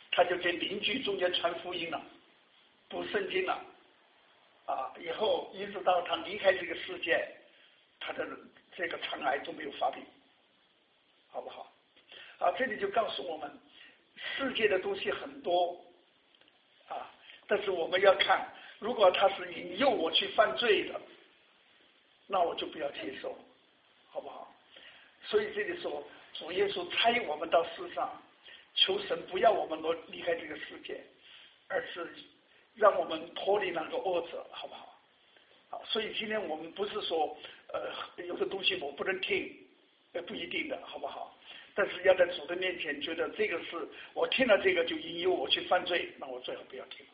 他就在邻居中间传福音了，读圣经了，啊，以后一直到他离开这个世界，他的这个肠癌都没有发病，好不好？啊，这里就告诉我们，世界的东西很多，啊，但是我们要看，如果他是引诱我去犯罪的，那我就不要接受，好不好？所以这里说，主耶稣差我们到世上，求神不要我们离离开这个世界，而是让我们脱离那个恶者，好不好？好，所以今天我们不是说，呃，有的东西我不能听，呃，不一定的，好不好？但是要在主的面前，觉得这个是我听了这个就引诱我去犯罪，那我最好不要听，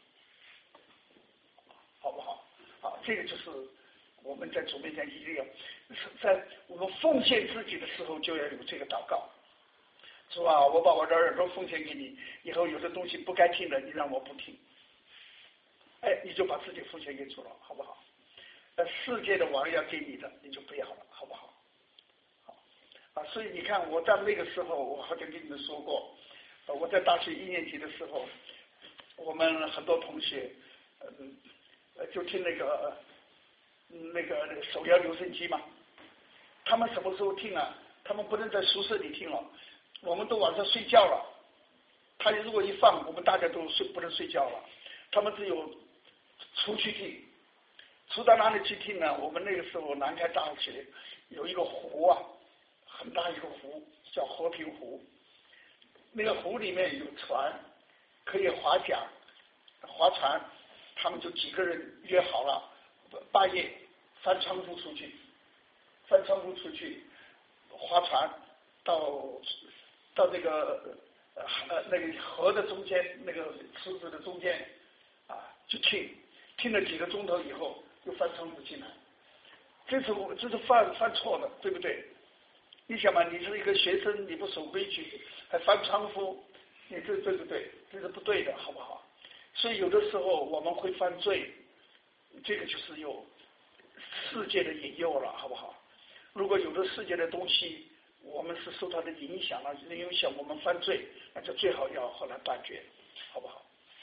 好不好？好，这个就是我们在主面前一定要，在我们奉献自己的时候就要有这个祷告。主啊，我把我的耳朵奉献给你，以后有的东西不该听的，你让我不听。哎，你就把自己奉献给主了，好不好？呃，世界的王要给你的，你就不要了，好不好？好啊，所以你看，我在那个时候，我好像跟你们说过，呃，我在大学一年级的时候，我们很多同学，嗯，呃，就听那个，嗯、那个那个手摇留声机嘛，他们什么时候听啊？他们不能在宿舍里听了，我们都晚上睡觉了，他如果一放，我们大家都睡不能睡觉了，他们只有出去听。出到哪里去听呢？我们那个时候南开大学有一个湖啊，很大一个湖叫和平湖，那个湖里面有船，可以划桨、划船，他们就几个人约好了，半夜翻窗户出去，翻窗户出去划船到到那个呃那个河的中间，那个池子的中间啊，就听听了几个钟头以后。又翻窗户进来，这是我这是犯犯错了，对不对？你想嘛，你是一个学生，你不守规矩，还翻窗户，你这对不对？这是不对的，好不好？所以有的时候我们会犯罪，这个就是有世界的引诱了，好不好？如果有的世界的东西，我们是受它的影响了，影响我们犯罪，那就最好要后来断绝，好不好？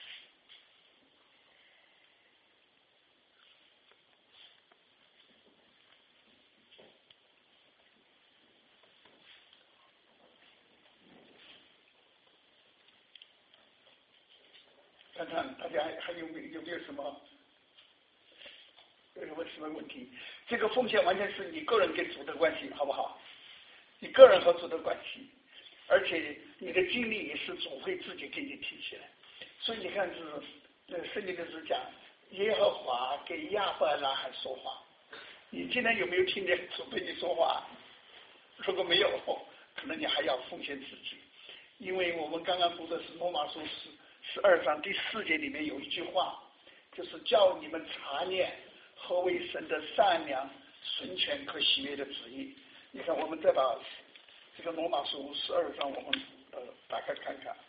看看大家还有没有有没有什么有问什么问题？这个奉献完全是你个人跟主的关系，好不好？你个人和主的关系，而且你的经历也是主会自己给你提起来。所以你看，是呃圣经的是讲，耶和华给亚伯拉罕说话。你今天有没有听见主对你说话？如果没有，可能你还要奉献自己，因为我们刚刚读的是罗马书十十二章第四节里面有一句话，就是叫你们查验何为神的善良、纯全和喜悦的旨意。你看，我们再把这个罗马书十二章我们呃打开看看。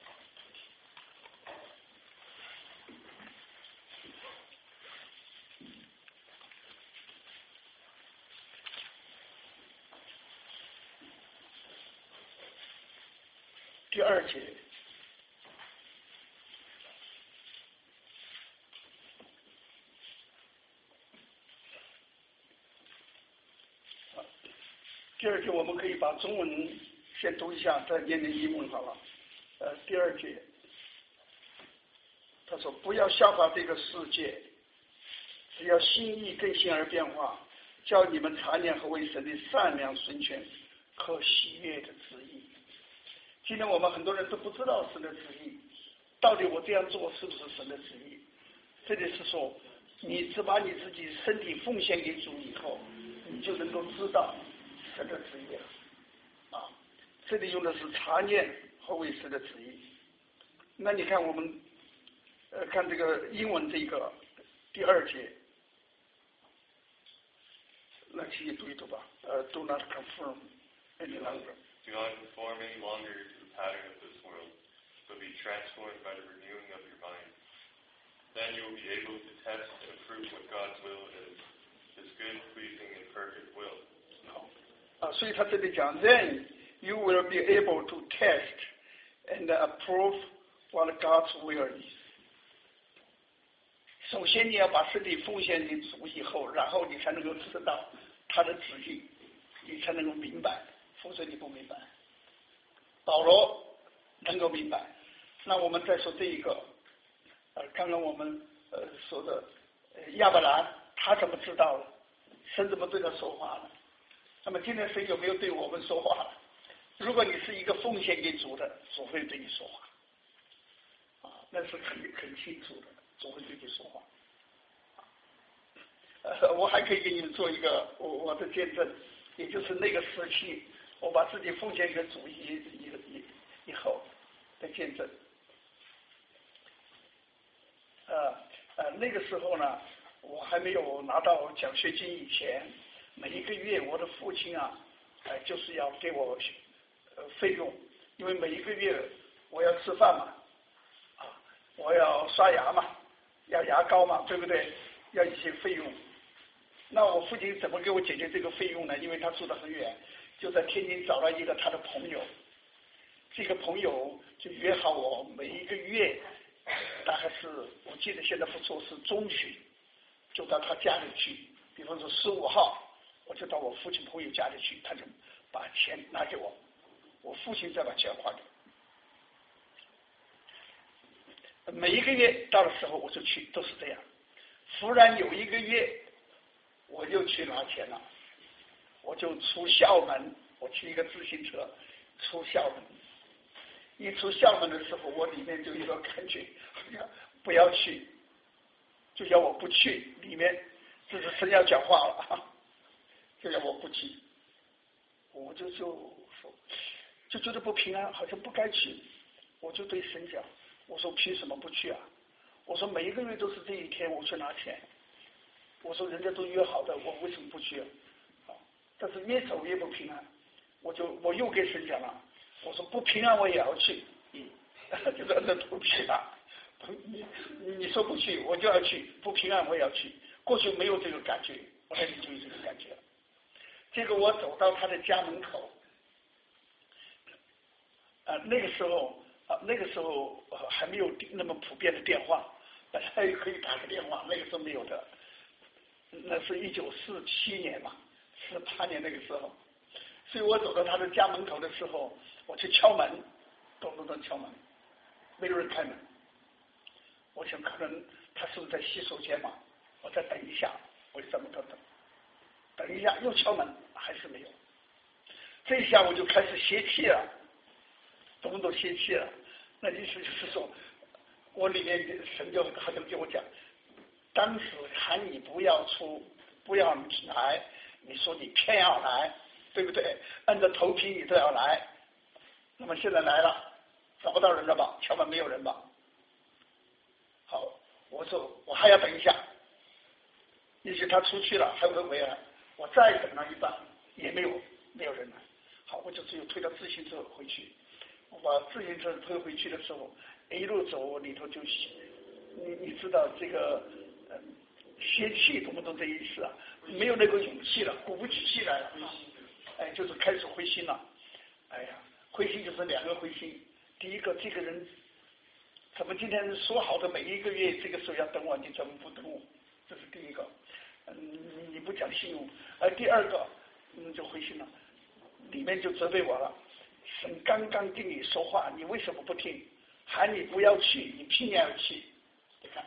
第二节，第二节我们可以把中文先读一下，再念念英文好了。呃，第二节，他说：“不要效法这个世界，只要心意更新而变化，叫你们查验何为神的善良、纯全和喜悦的旨意。”今天我们很多人都不知道神的旨意，到底我这样做是不是神的旨意？这里是说，你只把你自己身体奉献给主以后，你就能够知道神的旨意了。啊，这里用的是查验何为神的旨意。那你看我们，呃，看这个英文这个第二节，那请你读一读吧。呃 ，Do not conform any longer. Do not conform any longer to the pattern of this world, but be transformed by the renewing of your mind. Then you will be able to test and approve what God's will is, His good, pleasing, and perfect will. 好，啊，所以他这里讲 ，Then you will be able to test and approve What God's will is。首先你要把身体奉献给主以后，然后你才能够知道他的旨意，你才能够明白，否则你不明白。保罗能够明白。那我们再说这一个，呃，刚刚我们呃说的呃亚伯兰，他怎么知道了？神怎么对他说话了？那么今天神有没有对我们说话了？如果你是一个奉献给主的，主会对你说话，啊，那是很很清楚的，主会对你说话。呃，我还可以给你们做一个我我的见证，也就是那个时期，我把自己奉献给主以以以以后的见证。呃呃，那个时候呢，我还没有拿到奖学金以前，每一个月我的父亲啊，呃，就是要给我呃费用，因为每一个月我要吃饭嘛，啊，我要刷牙嘛，要牙膏嘛，对不对？要一些费用。那我父亲怎么给我解决这个费用呢？因为他住得很远，就在天津找了一个他的朋友，这个朋友就约好我每一个月，大概是我记得现在不错是中旬，就到他家里去，比方说十五号，我就到我父亲朋友家里去，他就把钱拿给我，我父亲再把钱还给我。每一个月到的时候我就去，都是这样。忽然有一个月我又去拿钱了，我就出校门，我骑一个自行车出校门，一出校门的时候，我里面就有一个感觉，不要去，就要我不去，里面这是神要讲话了，就要我不去，我就就说就觉得不平安，好像不该去，我就对神讲，我说凭什么不去啊？我说每一个月都是这一天我去拿钱，我说人家都约好的，我为什么不去啊？但是越走越不平安，我就我又跟神讲了，我说不平安我也要去，嗯，就是硬着头皮啊，你你说不去我就要去，不平安我也要去。过去没有这个感觉，我现在就有这个感觉了。结果我走到他的家门口，呃，那个时候啊、呃，那个时候、呃、还没有那么普遍的电话，本来可以打个电话，那个时候没有的。那是一九四七年嘛，四八年那个时候，所以我走到他的家门口的时候，我去敲门，咚咚咚敲门，没有人开门。我想可能他是不是在洗手间嘛？我再等一下，我就在门口等，等一下又敲门，还是没有。这一下我就开始泄气了，咚咚泄气了。那意思就是说，我里面神就好像给我讲。当时喊你不要出，不要来，你说你偏要来，对不对？按着头皮你都要来。那么现在来了，找不到人了吧？敲门没有人吧？好，我说我还要等一下，也许他出去了还会回来，我再等了一半也没有没有人来。好，我就只有推到自行车回去。我把自行车推回去的时候，一路走里头就你你知道这个。泄气懂不懂这意思啊？没有那个勇气了，鼓不起气来了，哎，就是开始灰心了。哎呀，灰心就是两个灰心。第一个，这个人怎么今天说好的每一个月这个时候要等我，你怎么不等我？这是第一个。嗯，你不讲信用。而第二个，嗯，就灰心了，里面就责备我了。神刚刚跟你说话，你为什么不听？喊你不要去，你偏要去。你看。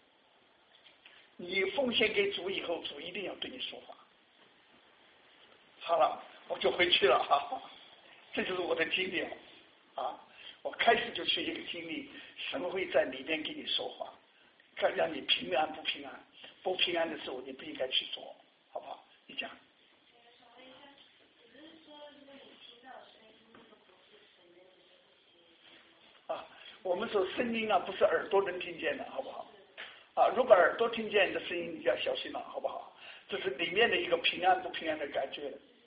你奉献给主以后，主一定要对你说话。好了，我就回去了哈，这就是我的经历啊。我开始就学一个经历，神会在里面给你说话，看让你平安不平安，不平安的时候你不应该去做，好不好？你讲。啊，我们说声音啊，不是耳朵能听见的，好不好？啊，如果耳朵听见你的声音，你就要小心了，好不好？这是里面的一个平安不平安的感觉。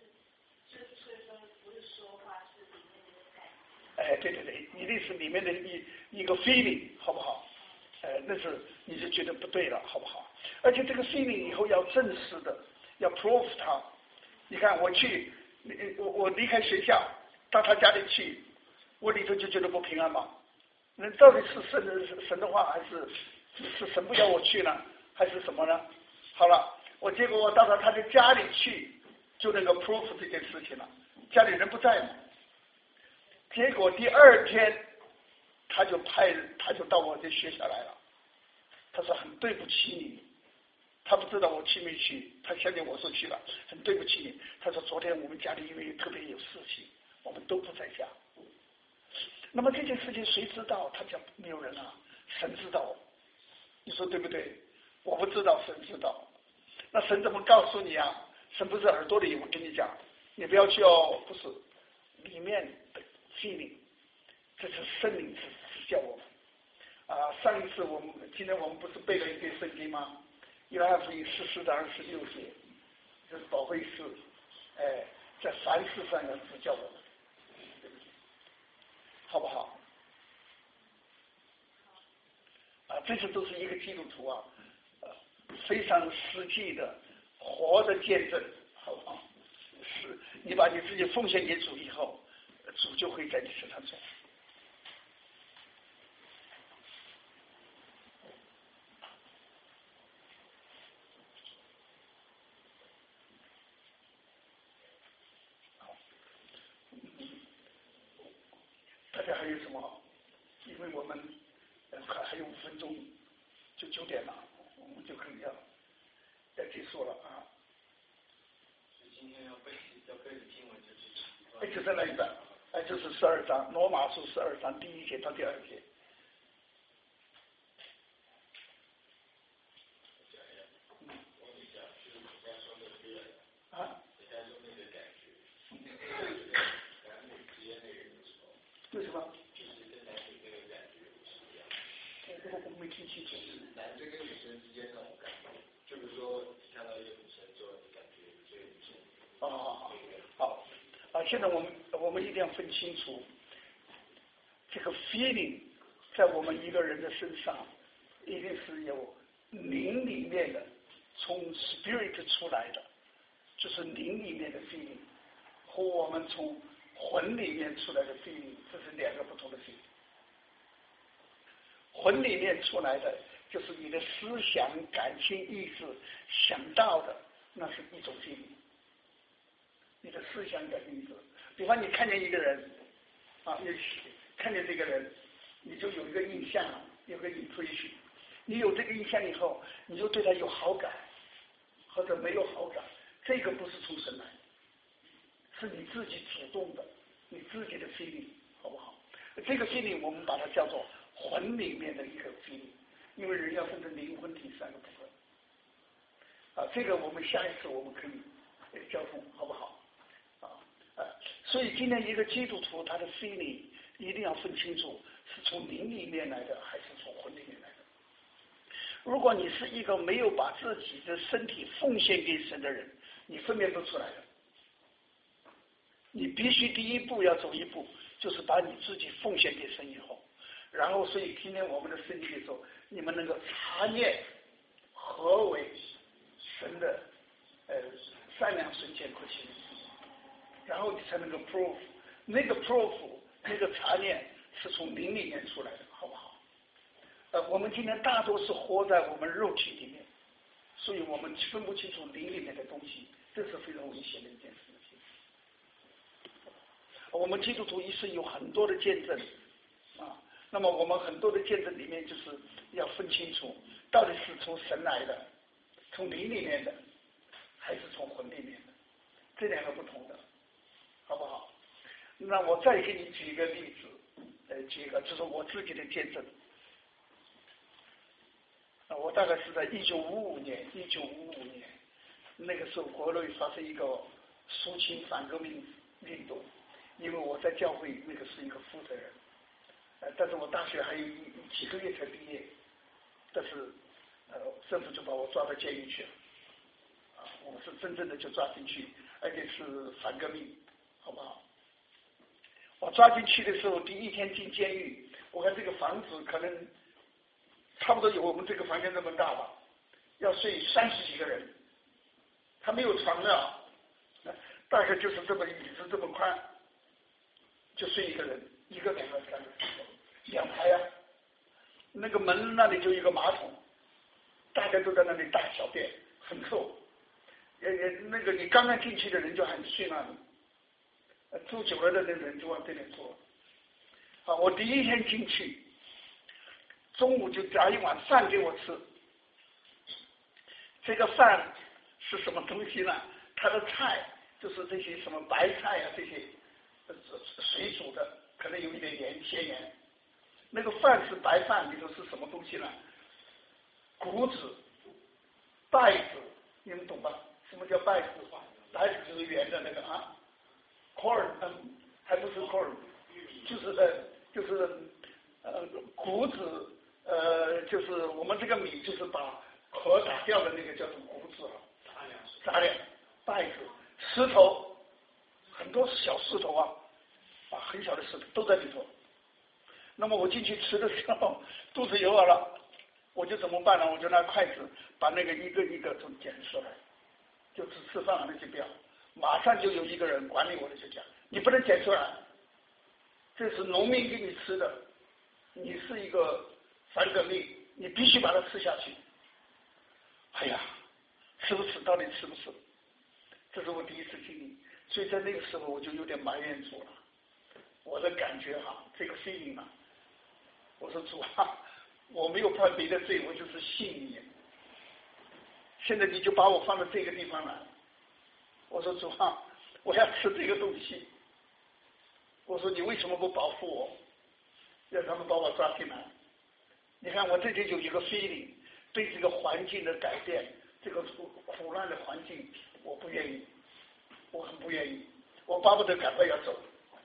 哎，对对对，一定是里面的一一个 feeling， 好不好？哎，那是你就觉得不对了，好不好？而且这个 feeling 以后要证实的，要 prove 它。你看我去，我我离开学校到他家里去，我里头就觉得不平安嘛。 那到底是神的神的话，还是是神不要我去呢，还是什么呢？好了，我结果我到了他的家里去，就那个 proof 这件事情了，家里人不在嘛。结果第二天，他就派他就到我这学校来了，他说很对不起你，他不知道我去没去，他相信我说去了，很对不起你。他说昨天我们家里因为特别有事情，我们都不在家。那么这件事情谁知道？他讲没有人啊，神知道。你说对不对？我不知道，神知道。那神怎么告诉你啊？神不是耳朵里，我跟你讲，你不要去哦，不是里面的 feeling， 这是圣灵指指教我们。啊，上一次我们今天我们不是背了一遍圣经吗？约翰福音十四章二十六节，这是保惠师，哎，在凡事上要指教我们，对不对？好不好？啊，这些都是一个基督徒啊，呃，非常实际的活的见证，好不好？是你把你自己奉献给主以后，主就会在你身上做。大家还有什么？因为我们还还有五分钟就九点了，我们就可以要要结束了啊。 今天要背要背的经文就是哎，就在那一段，哎，就是十二章，罗马书十二章第一节到第二节。啊？为什么？我我没听清楚。 男生跟女生之间那种感觉，就比如说你看到一个女生之后，你感觉这个女生。 哦，好，好，啊，现在我们我们一定要分清楚，这个 feeling 在我们一个人的身上，一定是有灵里面的，从 spirit 出来的，就是灵里面的 feeling， 和我们从魂里面出来的 feeling， 这是两个不同的 feeling。魂里面出来的就是你的思想、感情、意志想到的，那是一种 feeling。你的思想、感情、意志，比方你看见一个人啊，你看见这个人，你就有一个印象，有个 impression。你有这个印象以后，你就对他有好感，或者没有好感，这个不是从神来的，是你自己主动的，你自己的 feeling， 好不好？这个 feeling 我们把它叫做魂里面的一个 feeling， 因为人要分成灵魂体三个部分。啊，这个我们下一次我们可以交通，好不好？啊，啊，所以今天一个基督徒他的 feeling 一定要分清楚，是从灵里面来的，还是从魂里面来的。如果你是一个没有把自己的身体奉献给神的人，你分辨不出来的。你必须第一步要走一步，就是把你自己奉献给神以后，然后所以今天我们的圣经里说，你们能够察验何为神的呃善良、纯洁、可亲，然后你才能够 proof， 那个 proof 那个察验是从灵里面出来的，好不好？呃，我们今天大多是活在我们肉体里面，所以我们分不清楚灵里面的东西，这是非常危险的一件事情。我们基督徒一生有很多的见证啊，那么我们很多的见证里面，就是要分清楚，到底是从神来的，从灵里面的，还是从魂里面的，这两个不同的，好不好？那我再给你举一个例子，呃，举一个就是我自己的见证。我大概是在一九五五年，一九五五年那个时候，国内发生一个肃清反革命运动。因为我在教会那个是一个负责人，呃，但是我大学还有一几个月才毕业，但是呃，政府就把我抓到监狱去了，啊，我是真正的就抓进去，而且是反革命，好不好？我抓进去的时候，第一天进监狱，我看这个房子可能差不多有我们这个房间这么大吧，要睡三十几个人，他没有床的，大概就是这么椅子这么宽。就睡一个人，一个两个三个， 两排啊，那个门那里就一个马桶，大家都在那里大小便，很臭。呃呃，那个你刚刚进去的人就喊你睡那里，呃住久了的那人就往这里坐。啊，我第一天进去，中午就夹一碗饭给我吃。这个饭是什么东西呢？它的菜就是这些什么白菜啊，这些水煮的，可能有一点盐咸盐。那个饭是白饭，里头是什么东西呢？谷子、稗子，你们懂吧？什么叫稗子？稗子就是圆的那个啊 ，corn， 嗯，还不是 corn， 就是呃，就是呃谷子，呃，就是我们这个米就是把壳打掉的那个叫做谷子，杂粮，杂粮，稗子，石头，很多小石头啊，啊，很小的石头都在里头。那么我进去吃的时候，肚子有饿了，我就怎么办呢？我就拿筷子把那个一个一个都捡出来，就只吃饭那就不要。马上就有一个人管理我的就讲，你不能捡出来，这是农民给你吃的，你是一个反革命，你必须把它吃下去。哎呀，吃不吃？到底吃不吃？这是我第一次经历，所以在那个时候我就有点埋怨主了。我的感觉哈，这个 feeling 啊，我说主啊，我没有犯别的罪，我就是信你。现在你就把我放到这个地方来，我说主啊，我要吃这个东西。我说你为什么不保护我，让他们把我抓进来？你看我这里有一个 feeling， 对这个环境的改变，这个苦难的环境，我不愿意，我很不愿意，我巴不得赶快要走。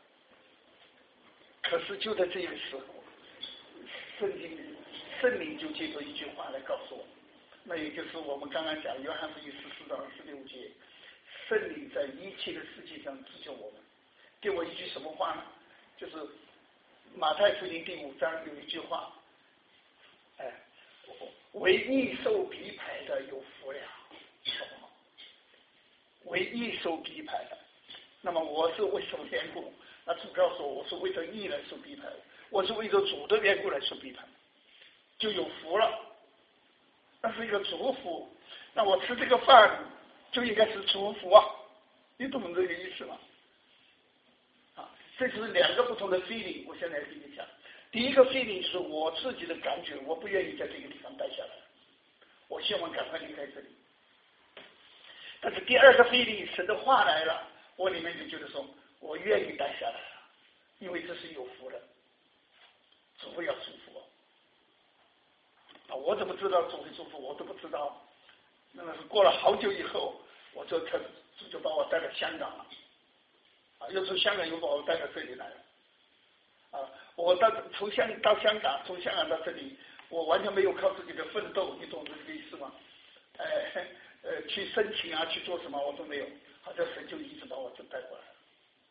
可是就在这个时候，圣经里圣灵就借着一句话来告诉我，那也就是我们刚刚讲约翰福音十四到二十六节，圣灵在一切的世界上指教我们，给我一句什么话呢？就是马太福音第五章有一句话，哎，为义受逼迫的有福了，好不好？为义受逼迫的，那么我是为什么缘故？那主告诉我，我是为着义来受逼迫，我是为着主的缘故来受逼迫，就有福了。那是一个祝福，那我吃这个饭就应该是祝福啊，你懂这个意思吗？啊，这是两个不同的 feeling， 我现在跟你讲。第一个 feeling 是我自己的感觉，我不愿意在这个地方待下来，我希望赶快离开这里。但是第二个 feeling， 神的话来了，我里面就觉得说，我愿意待下来了，因为这是有福的，主会要祝福我。啊，我怎么知道主会祝福？我都不知道。那么是过了好久以后，我就他主就把我带到香港了，啊，又从香港又把我带到这里来了。啊，我到从香到香港，从香港到这里，我完全没有靠自己的奋斗，你懂这个意思吗？呃呃，去申请啊，去做什么我都没有，好像神就一直把我就带过来了。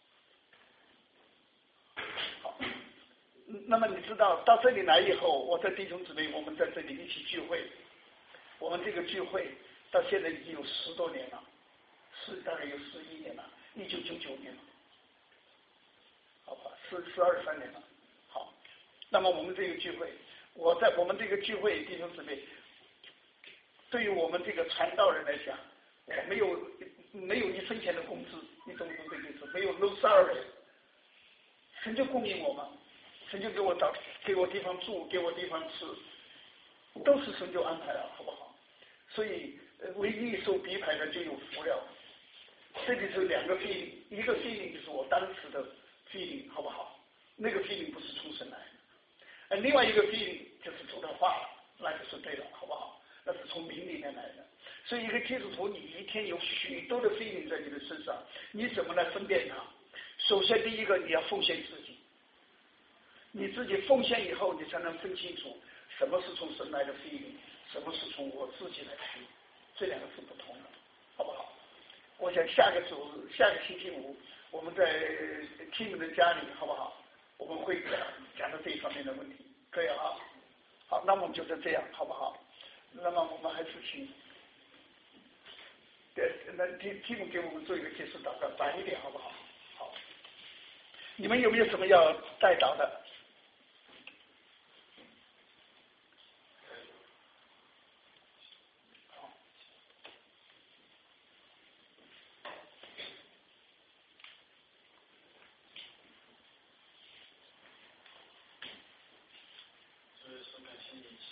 好，那么你知道到这里来以后，我在弟兄姊妹，我们在这里一起聚会，我们这个聚会到现在已经有十多年了，是大概有十一年了，一九九九年了。好吧，十十二三年了。好，那么我们这个聚会，我在我们这个聚会弟兄姊妹，对于我们这个传道人来讲，我没有没有一分钱的工资，你懂不懂这个意思？没有 no salary， 神就供应我们，神就给我找给我地方住，给我地方吃，都是神就安排了，好不好？所以唯一受逼迫的就有福了。这里是两个 feeling， 一个 feeling 就是我当时的feeling， 好不好？那个 feeling 不是从神来的，而另外一个 feeling 就是主的话了，那就是对了，好不好？那是从灵里面来的。所以一个基督徒，你一天有许多的 feeling 在你的身上，你怎么来分辨它？首先第一个，你要奉献自己，你自己奉献以后，你才能分清楚什么是从神来的 feeling， 什么是从我自己来的 feeling， 这两个是不同的，好不好？我想下个主下个星期五，我们在 Tim 的家里，好不好？我们会讲讲到这一方面的问题，可以啊？好，那么我们就是这样，好不好？那么我们还是请，对，那 Tim 给我们做一个结束祷告，晚一点好不好？好，你们有没有什么要带祷的？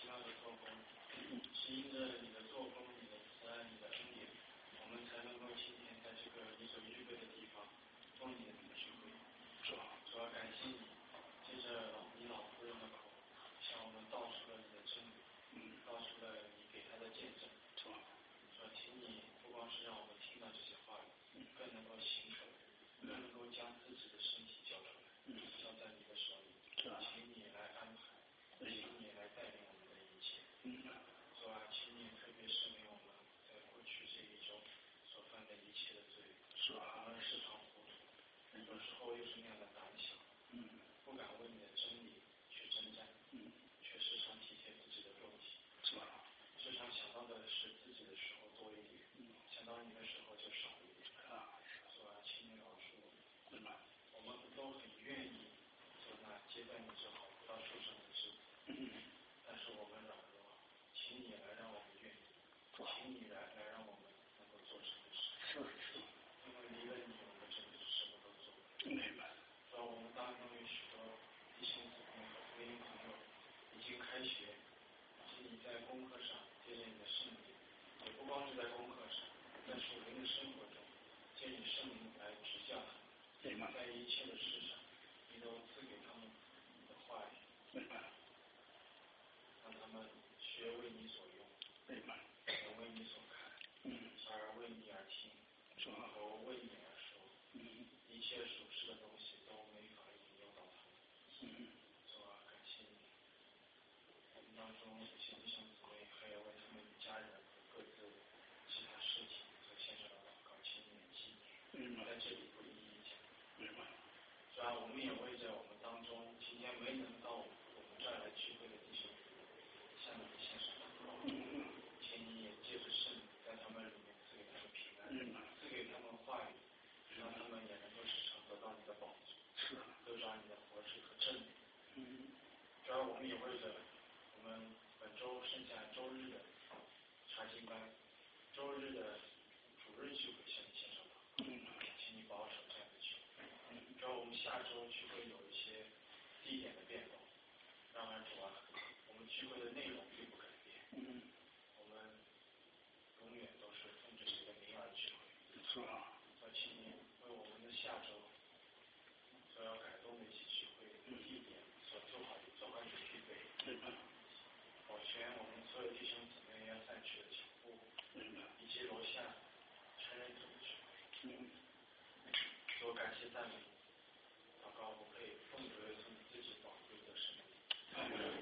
奇妙的作工，是因着你的作工、你的慈爱、你的恩典，我们才能够今天在这个你所预备的地方奉你的名聚会。主要感谢你，借着你老夫人的口，向我们道出了你的真理，道出了你给他的见证。主要请你不光是让我们听到这些话语，更能够行出来，更能够将自己的身体交出来，交在你的手里。请你来安排，请你来带领我们的一切。主啊，请你特别赦免我们在过去这一周所犯的一切的罪。我们时常糊涂，有时候又是那样的胆小，不敢为你的真理去征战，却时常体贴自己的肉体，时常想到的是自己的时候多一点，想到你的时候就少一点。主啊，请你饶恕我们，我们都很愿意做那接待你之后到树上的枝子，但是我们软弱，请你来让我们愿意，请你来来让我们能够做成的事。因为离了你，我们真的是什么都做不了。主啊，我们当中有许多弟兄姊妹和福音朋友已经开学，请你在功课上借着你的圣灵，也不光是在功课上，在属灵的生活中，借你圣灵来指教他们，在一切的事上，你都赐给他们你的话语，让他们学为你所用，也为你所看，而为你而听，口为你而说，一切属实的东西都没法引诱到他们。主啊，感谢你，我们当中有些弟兄姊妹还要为他们家人各自其他事情所献上的祷告，请你纪念，在这里不一一讲。主啊，我们也为着我们当中今天没能到我们这儿来聚会的弟兄姊妹向你献上祷告，请你也借着圣灵在他们里面赐给他们平安，赐给他们话语，让他们也能够时常得到你的帮助，得着你的活着和真理。主要我们也为着我们本周剩下周日的查经班、周日的主日聚会向你献上祷告，请你保守这样的聚会。主要我们下周聚会有一些地点的变动，然而主啊，我们聚会的内容并不改变，我们永远都是奉着你的名而聚会。主啊，请你为我们的下周所要改动的一些聚会地点所做好做好预备，保全我们所有弟兄姊妹要散去的脚步，以及楼下成人组的聚会。主，感谢赞美，祷告我可以奉主耶稣你自己宝贵的圣名。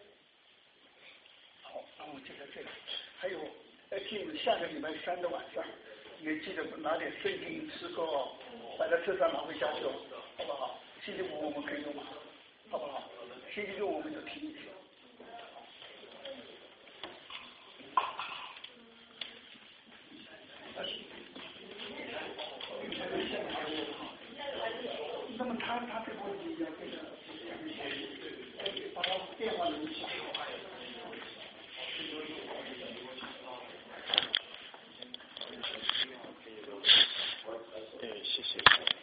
好，那我就在这里。还有，呃，进入下个礼拜三的晚上，也记得拿点圣经诗歌哦，摆在车上拿回家去，好不好？星期五我们可以用嘛，好不好？星期六我们就停一停。那么他他这个问题要这个，把他电话留下。 对，谢谢。